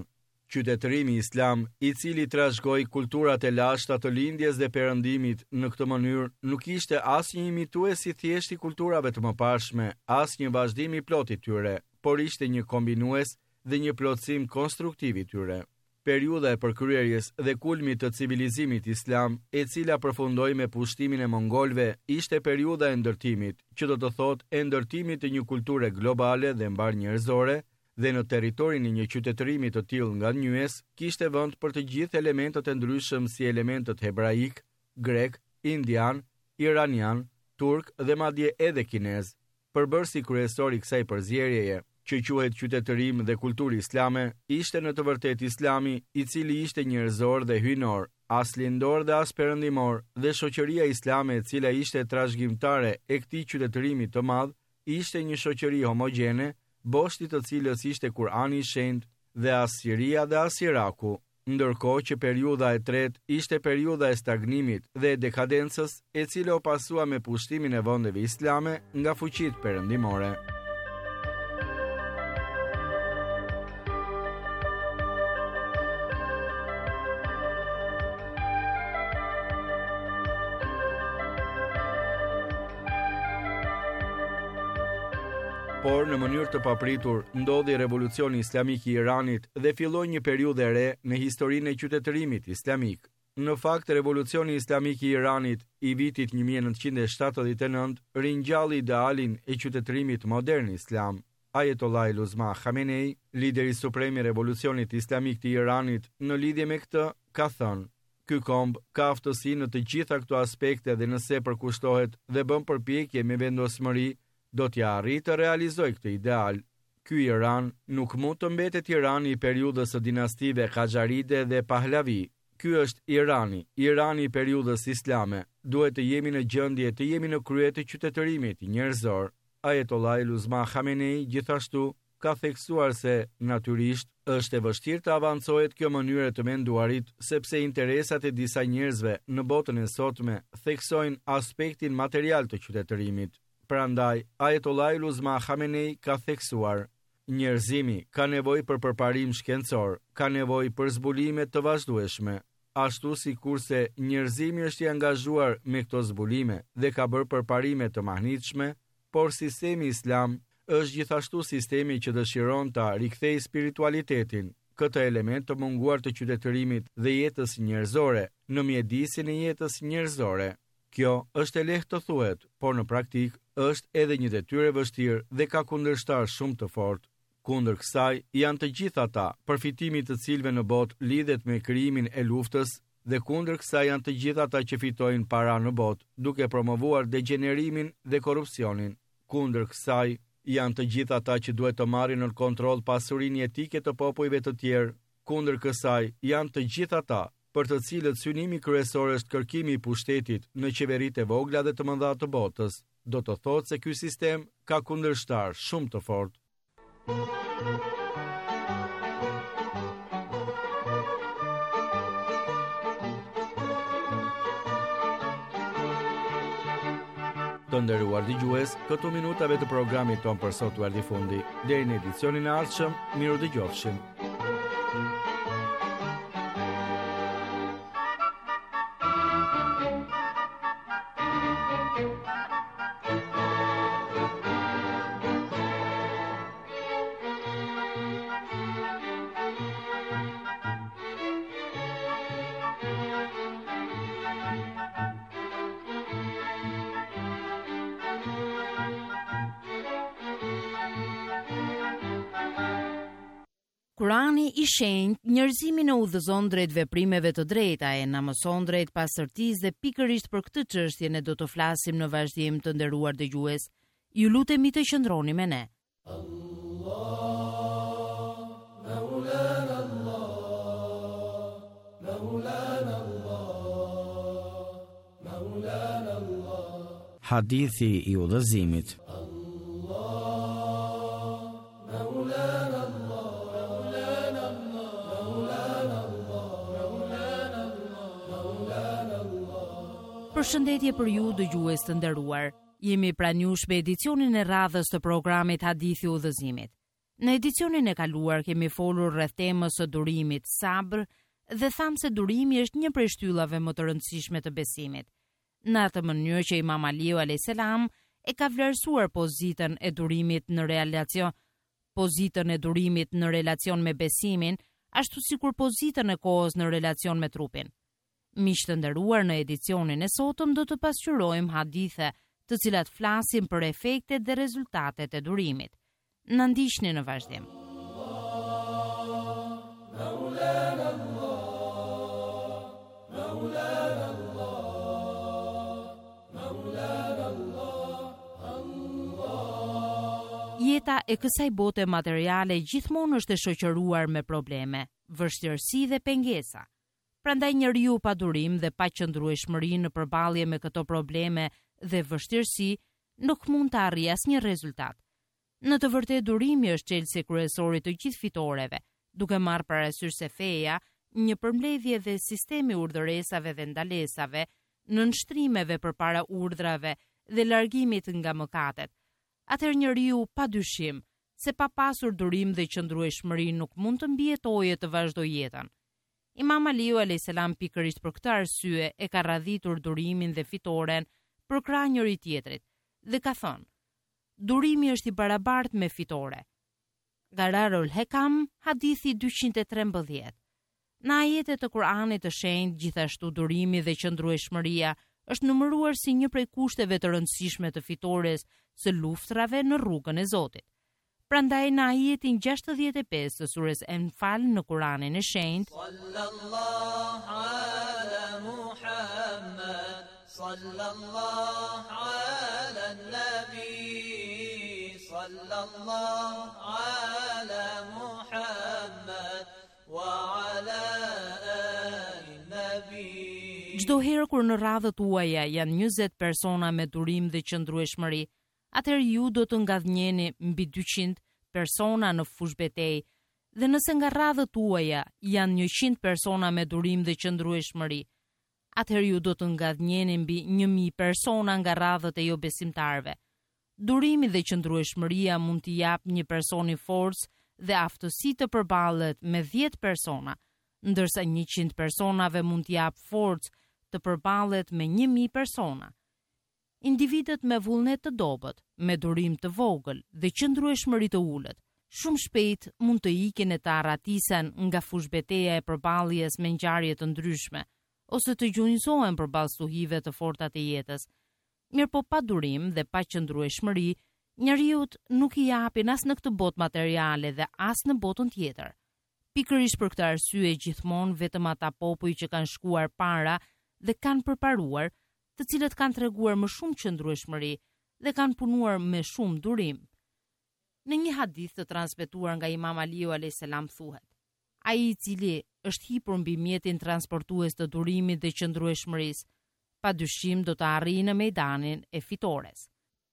Qytetërimi islam, i cili trashëgoi kulturat e lashta të lindjes dhe perëndimit në këtë mënyrë, nuk ishte asnjë imitues i thjesht i kulturave të mëparshme, asnjë vazhdim i plot i tyre, por ishte një kombinues dhe një plotësim konstruktiv i tyre. Periudha e përkryerjes dhe kulmit të civilizimit islam, e cila përfundoi me pushtimin e mongolëve, ishte periudha e ndërtimit, që do të thotë e ndërtimit të një kulture globale dhe mbar njerëzore, dhe në territorin e një qytetërimi të tillë nga nyes, kishte vend për të gjithë elementët e ndryshëm si elementët hebraik, grek, indian, iranian, turk dhe madje edhe kinez. Përbërësi kryesor i kësaj përzierjeje, që quhet qytetërim dhe kulturë islame, ishte në të vërtetë Islami, i cili ishte njerëzor dhe hyjnor, as lindor dhe as perëndimor, dhe shoqëria islame e cila ishte trashëgimtare e këtij qytetërimi të madh, ishte një shoqëri homogjene, boshti të cilës ishte Kurani i Shenjtë dhe as Siria dhe as Iraku, ndërkohë që periudha e tretë ishte periudha e stagnimit dhe e dekadencës, e cila u pasua me pushtimin e vendeve islame nga fuqitë perëndimore. Por në mënyrë të papritur, ndodhi revolucioni islamik i Iranit dhe filloi një periudhë e re në historinë e qytetërimit islamik. Në fakt, revolucioni islamik i Iranit i vitit një mijë e nëntëqind e shtatëdhjetë e nëntë ringjalli idealin e qytetërimit modern islam. Ayatollah Luzma Khamenei, lideri suprem i revolucionit islamik të Iranit, në lidhje me këtë, ka thënë: "Ky komb ka aftësi në të gjitha këto aspekte dhe nëse përkushtohet dhe bën përpjekje me vendosmëri, do t'ja arrijë të realizoj këtë ideal. Ky Iran nuk mund të mbetet Irani i periudhës së dinastive Qajaride dhe Pahlavi. Ky është Irani, Irani i periudhës islame. Duhet të jemi në gjendje të jemi në krye të qytetërimit njerëzor." Ayatollah Luzma Khamenei gjithashtu ka theksuar se, natyrisht, është e vështirë të avancohet kjo mënyrë të menduarit, sepse interesat e disa njerëzve në botën e sotme theksojnë aspektin material të qytetërimit. Prandaj, Ayatollah Luzma Khamenei ka theksuar: "Njerëzimi ka nevojë për përparim shkencor, ka nevojë për zbulime të vazhdueshme, ashtu si kurse njerëzimi është i angazhuar me këto zbulime dhe ka bërë përparime të mahnitshme, por sistemi islam është gjithashtu sistemi që dëshiron ta rikthejë spiritualitetin, këtë element të munguar të qytetërimit dhe jetës njerëzore, në mjedisin e jetës njerëzore. Kjo është e lehtë të thuhet, por në praktik është edhe një detyrë e vështirë dhe ka kundërshtar shumë të fortë. Kundër kësaj janë të gjitha ata, përfitimi të cilëve në botë lidhet me krijimin e luftës, dhe kundër kësaj janë të gjitha ata që fitojnë para në botë, duke promovuar degenerimin dhe korrupsionin. Kundër kësaj janë të gjitha ata që duhet të marrin në kontroll pasurinë jetike të popujve të tjerë. Kundër kësaj janë të gjitha ata për të cilët synimi kryesor është kërkimi i pushtetit në qeveritë e vogla dhe të mëdha të botës. Do të thotë se ky sistem ka kundërshtar shumë të fortë. Të nderuar dëgjues, këto minutave të programit ton për sot u erdhi fundi. Deri në edicionin e ardhshëm, miru dëgjofshim. Kurani i Shenjtë njerëzimin e udhëzon drejt veprimeve të drejta, e na mëson drejt pastërtisë dhe pikërisht për këtë çështje ne do të flasim në vazhdim, të nderuar dëgjues. Ju lutemi të qëndroni me ne. Allah, Maulana Allah, Maulana Allah, Maulana Allah. Hadithi i udhëzimit. Përshëndetje për ju dëgjues të nderuar. Jemi pranë jush me edicionin e radhës të programit Hadithi i udhëzimit. Në edicionin e kaluar kemi folur rreth temës së durimit sabr dhe thamë se durimi është një prej shtyllave më të rëndësishme të besimit. Në atë mënyrë që Imam Aliu alayhis salam e ka vlerësuar pozitën e durimit në relacion, pozitën e durimit në relacion me besimin, ashtu sikur pozitën e kohës në relacion me trupin. Miq të nderuar, në edicionin e sotëm do të pasqyrojmë hadithe të cilat flasin për efektet dhe rezultatet e durimit. Na ndiqni në vazhdim. Jeta e kësaj bote materiale gjithmonë është e shoqëruar me probleme, vështirësi dhe pengesa. Prandaj njeriu pa durim dhe pa qëndrueshmëri në përballje me këto probleme dhe vështirësi nuk mund të arrijë asnjë rezultat. Në të vërtetë durimi është çelësi kryesor i të gjithë fitoreve, duke marrë parasysh se feja, një përmbledhje dhe sistemi urdhëresave dhe ndalesave, në nështrimeve përpara urdhrave dhe largimit nga mëkatet. Atëherë njeriu pa dyshim se pa pasur durim dhe qëndrueshmëri nuk mund të mbijetojë të vazhdojë jetën. Imam Aliu alayhis salam pikërisht për këtë arsye e ka radhitur durimin dhe fitoren për krah njëri tjetrit dhe ka thënë: durimi është i barabartë me fitore. Gararul Hekam, hadithi dyqind e trembëdhjetë. Në ajetet të Kuranit të shenjtë, gjithashtu durimi dhe qëndrueshmëria është numëruar si një prej kushteve të rëndësishme të fitores së luftrave në rrugën e Zotit. Prandaj në ajetin gjashtëdhjetë e pesë të surës Enfal në Kuranin e shenjtë, sallallahu ala Muhammad, sallallahu ala nabi, sallallahu ala Muhammad wa ala ali nabi. Çdo herë kur në radhët tuaja janë njëzet persona me durim dhe qëndrueshmëri, atëherë ju do të ngadhnjeni mbi dyqind persona në fush betejë, dhe nëse nga radhët tuaja janë njëqind persona me durim dhe qëndrueshmëri, atëherë ju do të ngadhnjeni mbi një mijë persona nga radhët e jo besimtarve. Durimi dhe qëndrueshmëria mund t'i jap një personi forcë dhe aftësi të përballet me dhjetë persona, ndërsa njëqind personave mund t'i jap forcë të përballet me një mijë persona. Individët me vullnet të dobët, me durim të vogël dhe qëndrueshmëri të ulët, shumë shpejt mund të ikin e të arratisen nga fushbeteja e përballjes me ngjarje të ndryshme, ose të gjunjëzohen përballë stuhive të forta të jetës. Mirëpo pa durim dhe pa qëndrueshmëri, njeriut nuk i japin as në këtë botë materiale dhe as në botën tjetër. Pikërisht për këtë arsye gjithmonë vetëm ata popull që kanë shkuar para dhe kanë përparuar, të cilët kanë treguar më shumë qëndrueshmëri dhe kanë punuar me shumë durim. Në një hadith të transmetuar nga Imam Aliu alayhis salam thuhet: ai i cili është hipur mbi mjetin transportues të durimit dhe qëndrueshmërisë, padyshim do të arrijë në mejdanin e fitores.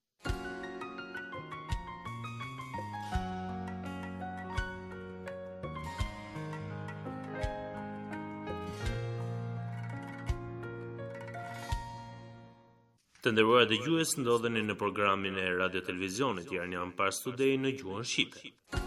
Të nderuar dëgjues, ndodheni në programin e Radio Televizionit Iranian Pars Today në gjuhën shqipe.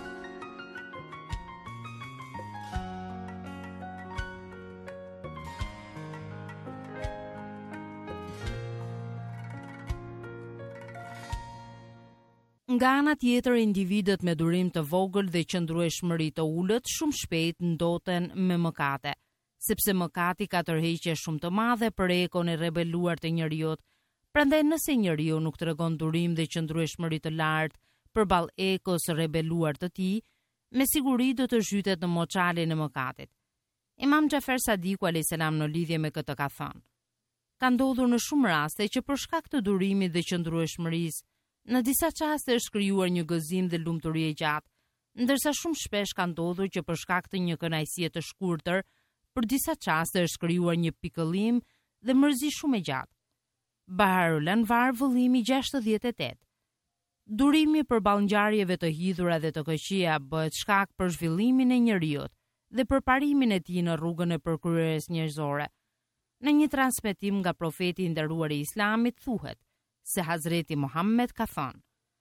Nga ana tjetër, individët me durim të vogël dhe qëndrueshmëri të ulët shumë shpejt ndoten me mëkate, sepse mëkati ka tërheqje shumë të madhe për ekon e rebeluar të njeriut. Prandaj nëse njeriu nuk tregon durim dhe qëndrueshmëri të lartë përballë ekos së rebeluar të tij, me siguri do të zhytet në moçalin e mëkatit. Imam Xhafer Sadiku alayhis salam në lidhje me këtë ka thënë: ka ndodhur në shumë raste që për shkak të durimit dhe qëndrueshmërisë, në disa çaste është krijuar një gëzim dhe lumturi e gjatë, ndërsa shumë shpesh ka ndodhur që për shkak të një kënaqësie të shkurtër, për disa çaste është krijuar një pikëllim dhe mërzi shumë e gjatë. Baharul Anvar, vëllimi gjashtëdhjetë e tetë. Durimi përballë ngjarjeve të hidhura dhe të këqija bëhet shkak për zhvillimin e njeriut dhe për parimin e tij në rrugën e përkryeres njerëzore. Në një transmetim nga profeti i nderuar i Islamit thuhet se Hazreti Muhammed ka thënë: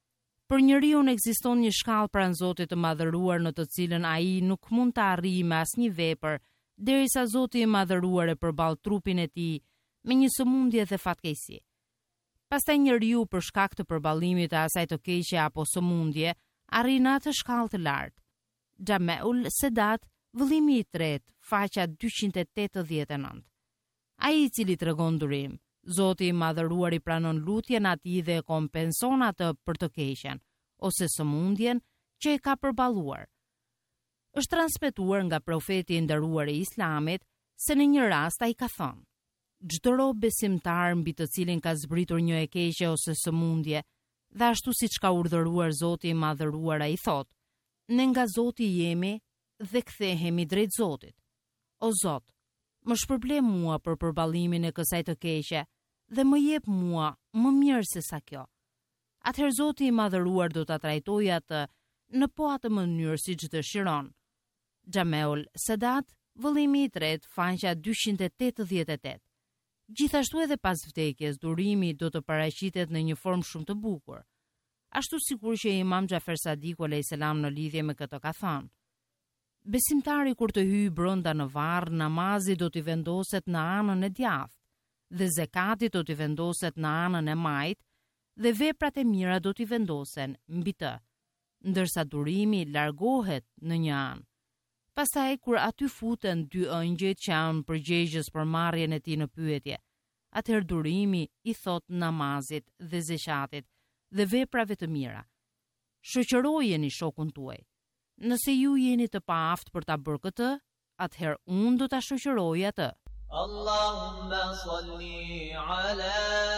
Për njeriu ekziston një shkallë pranë Zotit të Madhëruar në të cilën ai nuk mund të arrijë me asnjë vepër, derisa Zoti i Madhëruar e përball trupin e tij me një sëmundje dhe fatkeqësi. Pastaj njeriu për shkak të përballimit të asaj të keqe apo sëmundje, arrin atë shkallë të lartë. Xhameul Sedat, vëllimi i tretë, faqja dyqind e tetëdhjetë e nëntë. Ai i cili tregon durim, Zoti i Madhëruar i pranon lutjen atij dhe e kompenson atë për të keqen ose sëmundjen që e ka përballuar. Është transmetuar nga profeti i nderuar i Islamit se në një rast ai ka thënë: çdo rob besimtar mbi të cilin ka zbritur një e keqe ose sëmundje, dhe ashtu siç ka urdhëruar Zoti i Madhëruar, ai thotë: ne nga Zoti jemi dhe kthehemi drejt Zotit. O Zot, më shpërble mua për përballimin e kësaj të keqe dhe më jep mua më mirë se sa kjo. Atëherë Zoti i Madhëruar do ta trajtojë atë në po atë mënyrë siç dëshiron. Xhameul Sedat, vëllimi i tretë, faqja dyqind e tetëdhjetë e tetë. Gjithashtu edhe pas vdekjes, durimi do të paraqitet në një formë shumë të bukur. Ashtu sikur që Imam Xhafer Sadiku alayhis salam në lidhje me këtë ka thënë: besimtari kur të hyjë brenda në varr, namazi do t'i vendoset në anën e djathtë, dhe zekati do t'i vendoset në anën e majtë, dhe veprat e mira do t'i vendosen mbi të, ndërsa durimi largohet në një anë. Pastaj kur aty futen dy ëngjëjt që janë përgjegjës për marrjen e tij në pyetje, atëherë durimi i thot namazit dhe zeqatit dhe veprave të mira: shoqërojeni shokun tuaj. Nëse ju jeni të paaftë për ta bërë këtë, atëherë unë do ta shoqëroj atë. Allahumma salli ala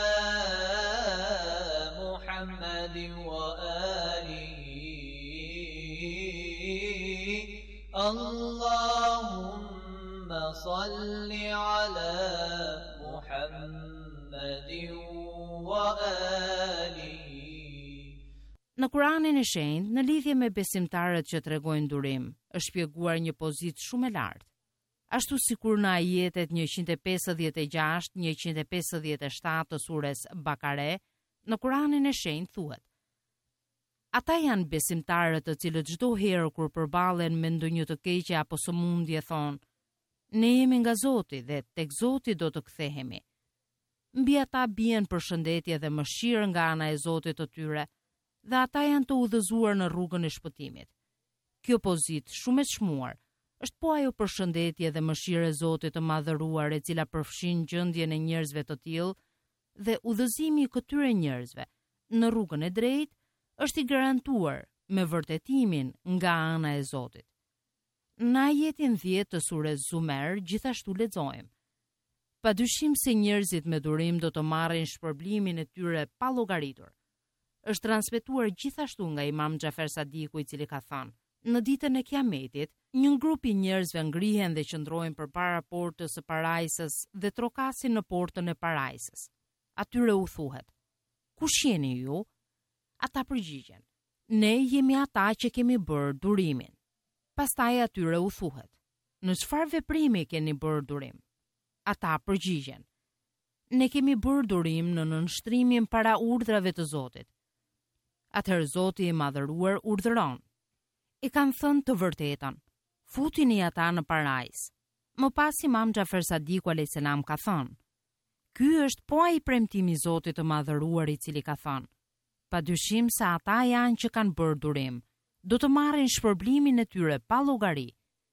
Muhammadin wa alihi. Allahumma salli ala Muhammadin wa alihi. Në Kuranin e Shenjtë, në lidhje me besimtarët që tregojnë durim, është shpjeguar një pozitë shumë e lartë. Ashtu sikur në ajetet njëqind e pesëdhjetë e gjashtë - njëqind e pesëdhjetë e shtatë të sures Bakare, në Kuranin e Shenjtë thuhet: ata janë besimtarët të cilët çdo herë kur përballen me ndonjë të keqe apo sëmundje thonë: ne jemi nga Zoti dhe tek Zoti do të kthehemi. Mbi ata bien përshëndetje dhe mëshirë nga ana e Zotit të tyre, dhe ata janë të udhëzuar në rrugën e shpëtimit. Kjo pozitë shumë e çmuar është po ajo përshëndetje dhe mëshirë e Zotit të Madhëruar e cila përfshin gjendjen e njerëzve të tillë, dhe udhëzimi i këtyre njerëzve në rrugën e drejtë është i garantuar me vërtetimin nga ana e Zotit. Në ajetin dhjetë të sures Zumer gjithashtu lexojmë: padyshim se njerëzit me durim do të marrin shpërblimin e tyre pa llogaritur. Është transmetuar gjithashtu nga Imam Xhafer Sadiku, i cili ka thënë: në ditën e Kiametit, një grup i njerëzve ngrihen dhe qëndrojnë përpara portës së parajsës dhe trokasin në portën e parajsës. Atyre u thuhet: kush jeni ju? Ata përgjigjen: ne jemi ata që kemi bërë durimin. Pastaj atyre u thuhet: në çfarë veprimi keni bërë durim? Ata përgjigjen: ne kemi bërë durim në nënshtrimin para urdhrave të Zotit. Atëherë Zoti i Madhëruar urdhëron: e kanë thënë të vërtetën, futini ata në parajs. Më pas Imam Xhafer Sadiku alayhis salam ka thënë: ky është po ai premtimi i Zotit të Madhëruar i cili ka thënë: padyshim se ata janë që kanë bërë durim, do të marrin shpërblimin e tyre pa llogari.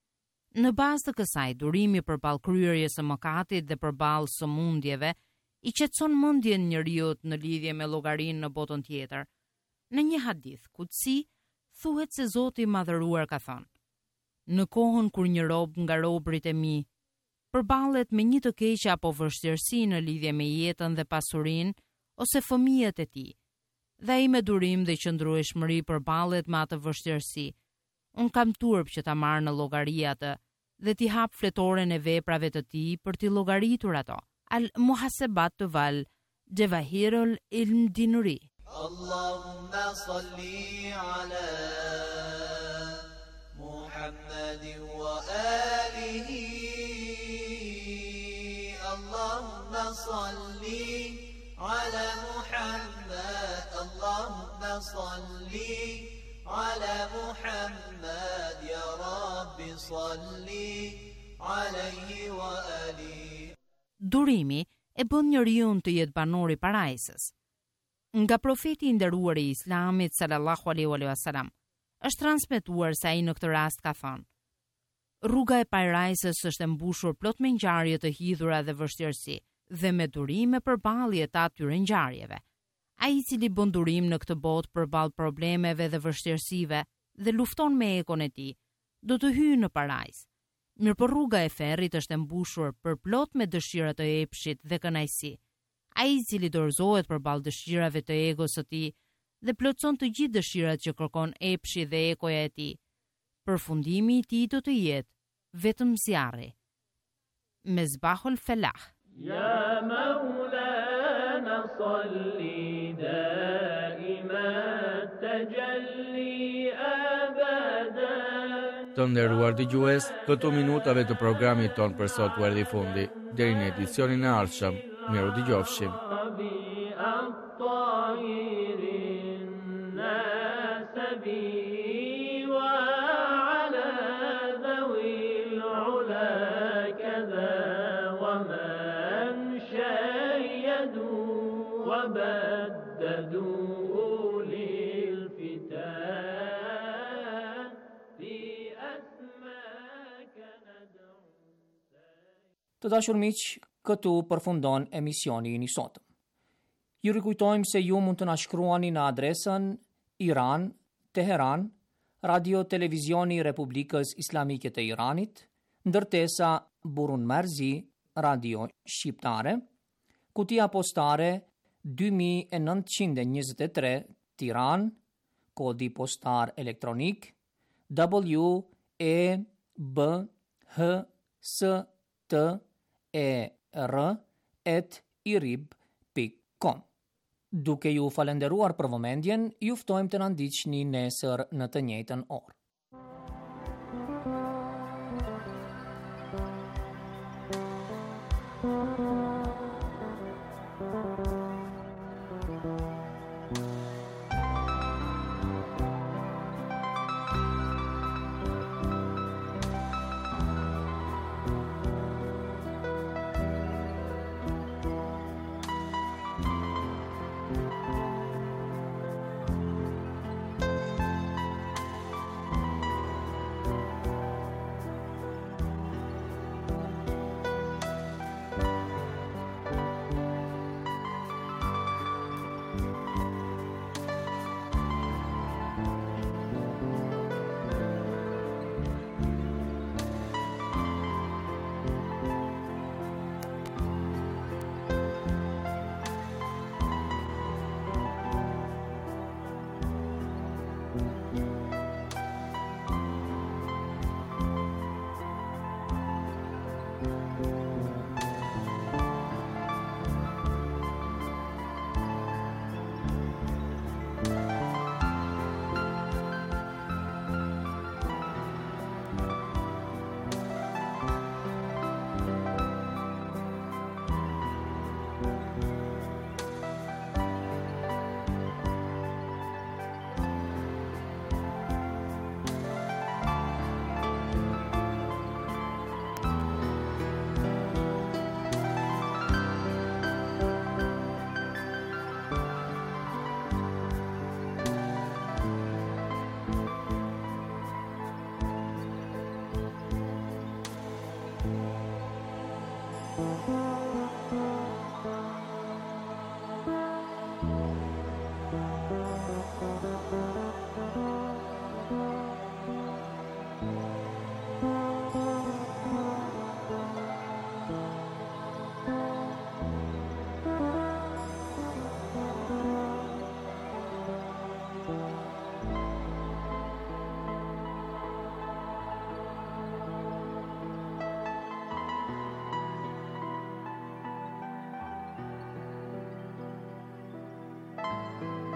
Në bazë të kësaj, durimi përballë kryerjes së mëkatit dhe përballë sëmundjeve i qetëson mendjen njeriu në lidhje me llogarinë në botën tjetër. Në një hadith kutsi thuhet se Zoti i Madhëruar ka thënë: në kohën kur një rob nga robërit e mi përballet me një të keqe apo vështirësi në lidhje me jetën dhe pasurinë ose fëmijët e tij, dhe ai me durim dhe qëndrueshmëri përballet me atë vështirësi, un kam turp që ta marr në llogari atë dhe t'i hap fletoren e veprave të tij për t'i llogaritur ato. Al Muhasebat Val Jawahirul Ilm Dinuri. Allahumma salli ala Muhammadin wa alihi. Allahumma salli ala Muhammad. Allahumma صل على محمد يا رب صل عليه وآله. Durimi e bën njeriu të jetë banor i parajsës. Nga profeti i nderuar i Islamit sallallahu alaihi wasallam është transmetuar se ai në këtë rast ka thënë: Rruga e parajsës është e mbushur plot me ngjarje të hidhura dhe vështirësi, dhe me durime përballje të atyre ngjarjeve. Ai i cili bën durim në këtë botë përballë problemeve dhe vështirësive dhe lufton me ekon e tij, do të hyjë në parajsë. Mirëpo rruga e ferrit është e mbushur për plot me dëshira të epshit dhe kënaqësi. Ai i cili dorëzohet përballë dëshirave të egos së tij dhe plotson të gjithë dëshirat që kërkon epshi dhe ekoja e tij, përfundimi i tij do të jetë vetëm zjarri. Mezbahul Felah. Ya Maulana salli daima tajalli abadan. Të nderuar dëgjues, këto minutave të programit ton për sot u erdhi fundi. Deri në edicionin e ardhshëm, miru dëgjofshim. Të dashur miq, këtu përfundon emisioni i sotëm. Ju rikujtojmë se ju mund të na shkruani në adresën Iran, Teheran, Radio Televizioni Republikës Islamike të Iranit, ndërtesa Burun Marzi, Radio Shqiptare, kutia postare dy mijë e nëntëqind e njëzet e tre, Tiranë, kodi postar elektronik W E B H S T E R at irib pikë com. Duke ju falenderuar për vëmendjen, ju ftojmë të na ndiqni nesër në të njëjtën orë.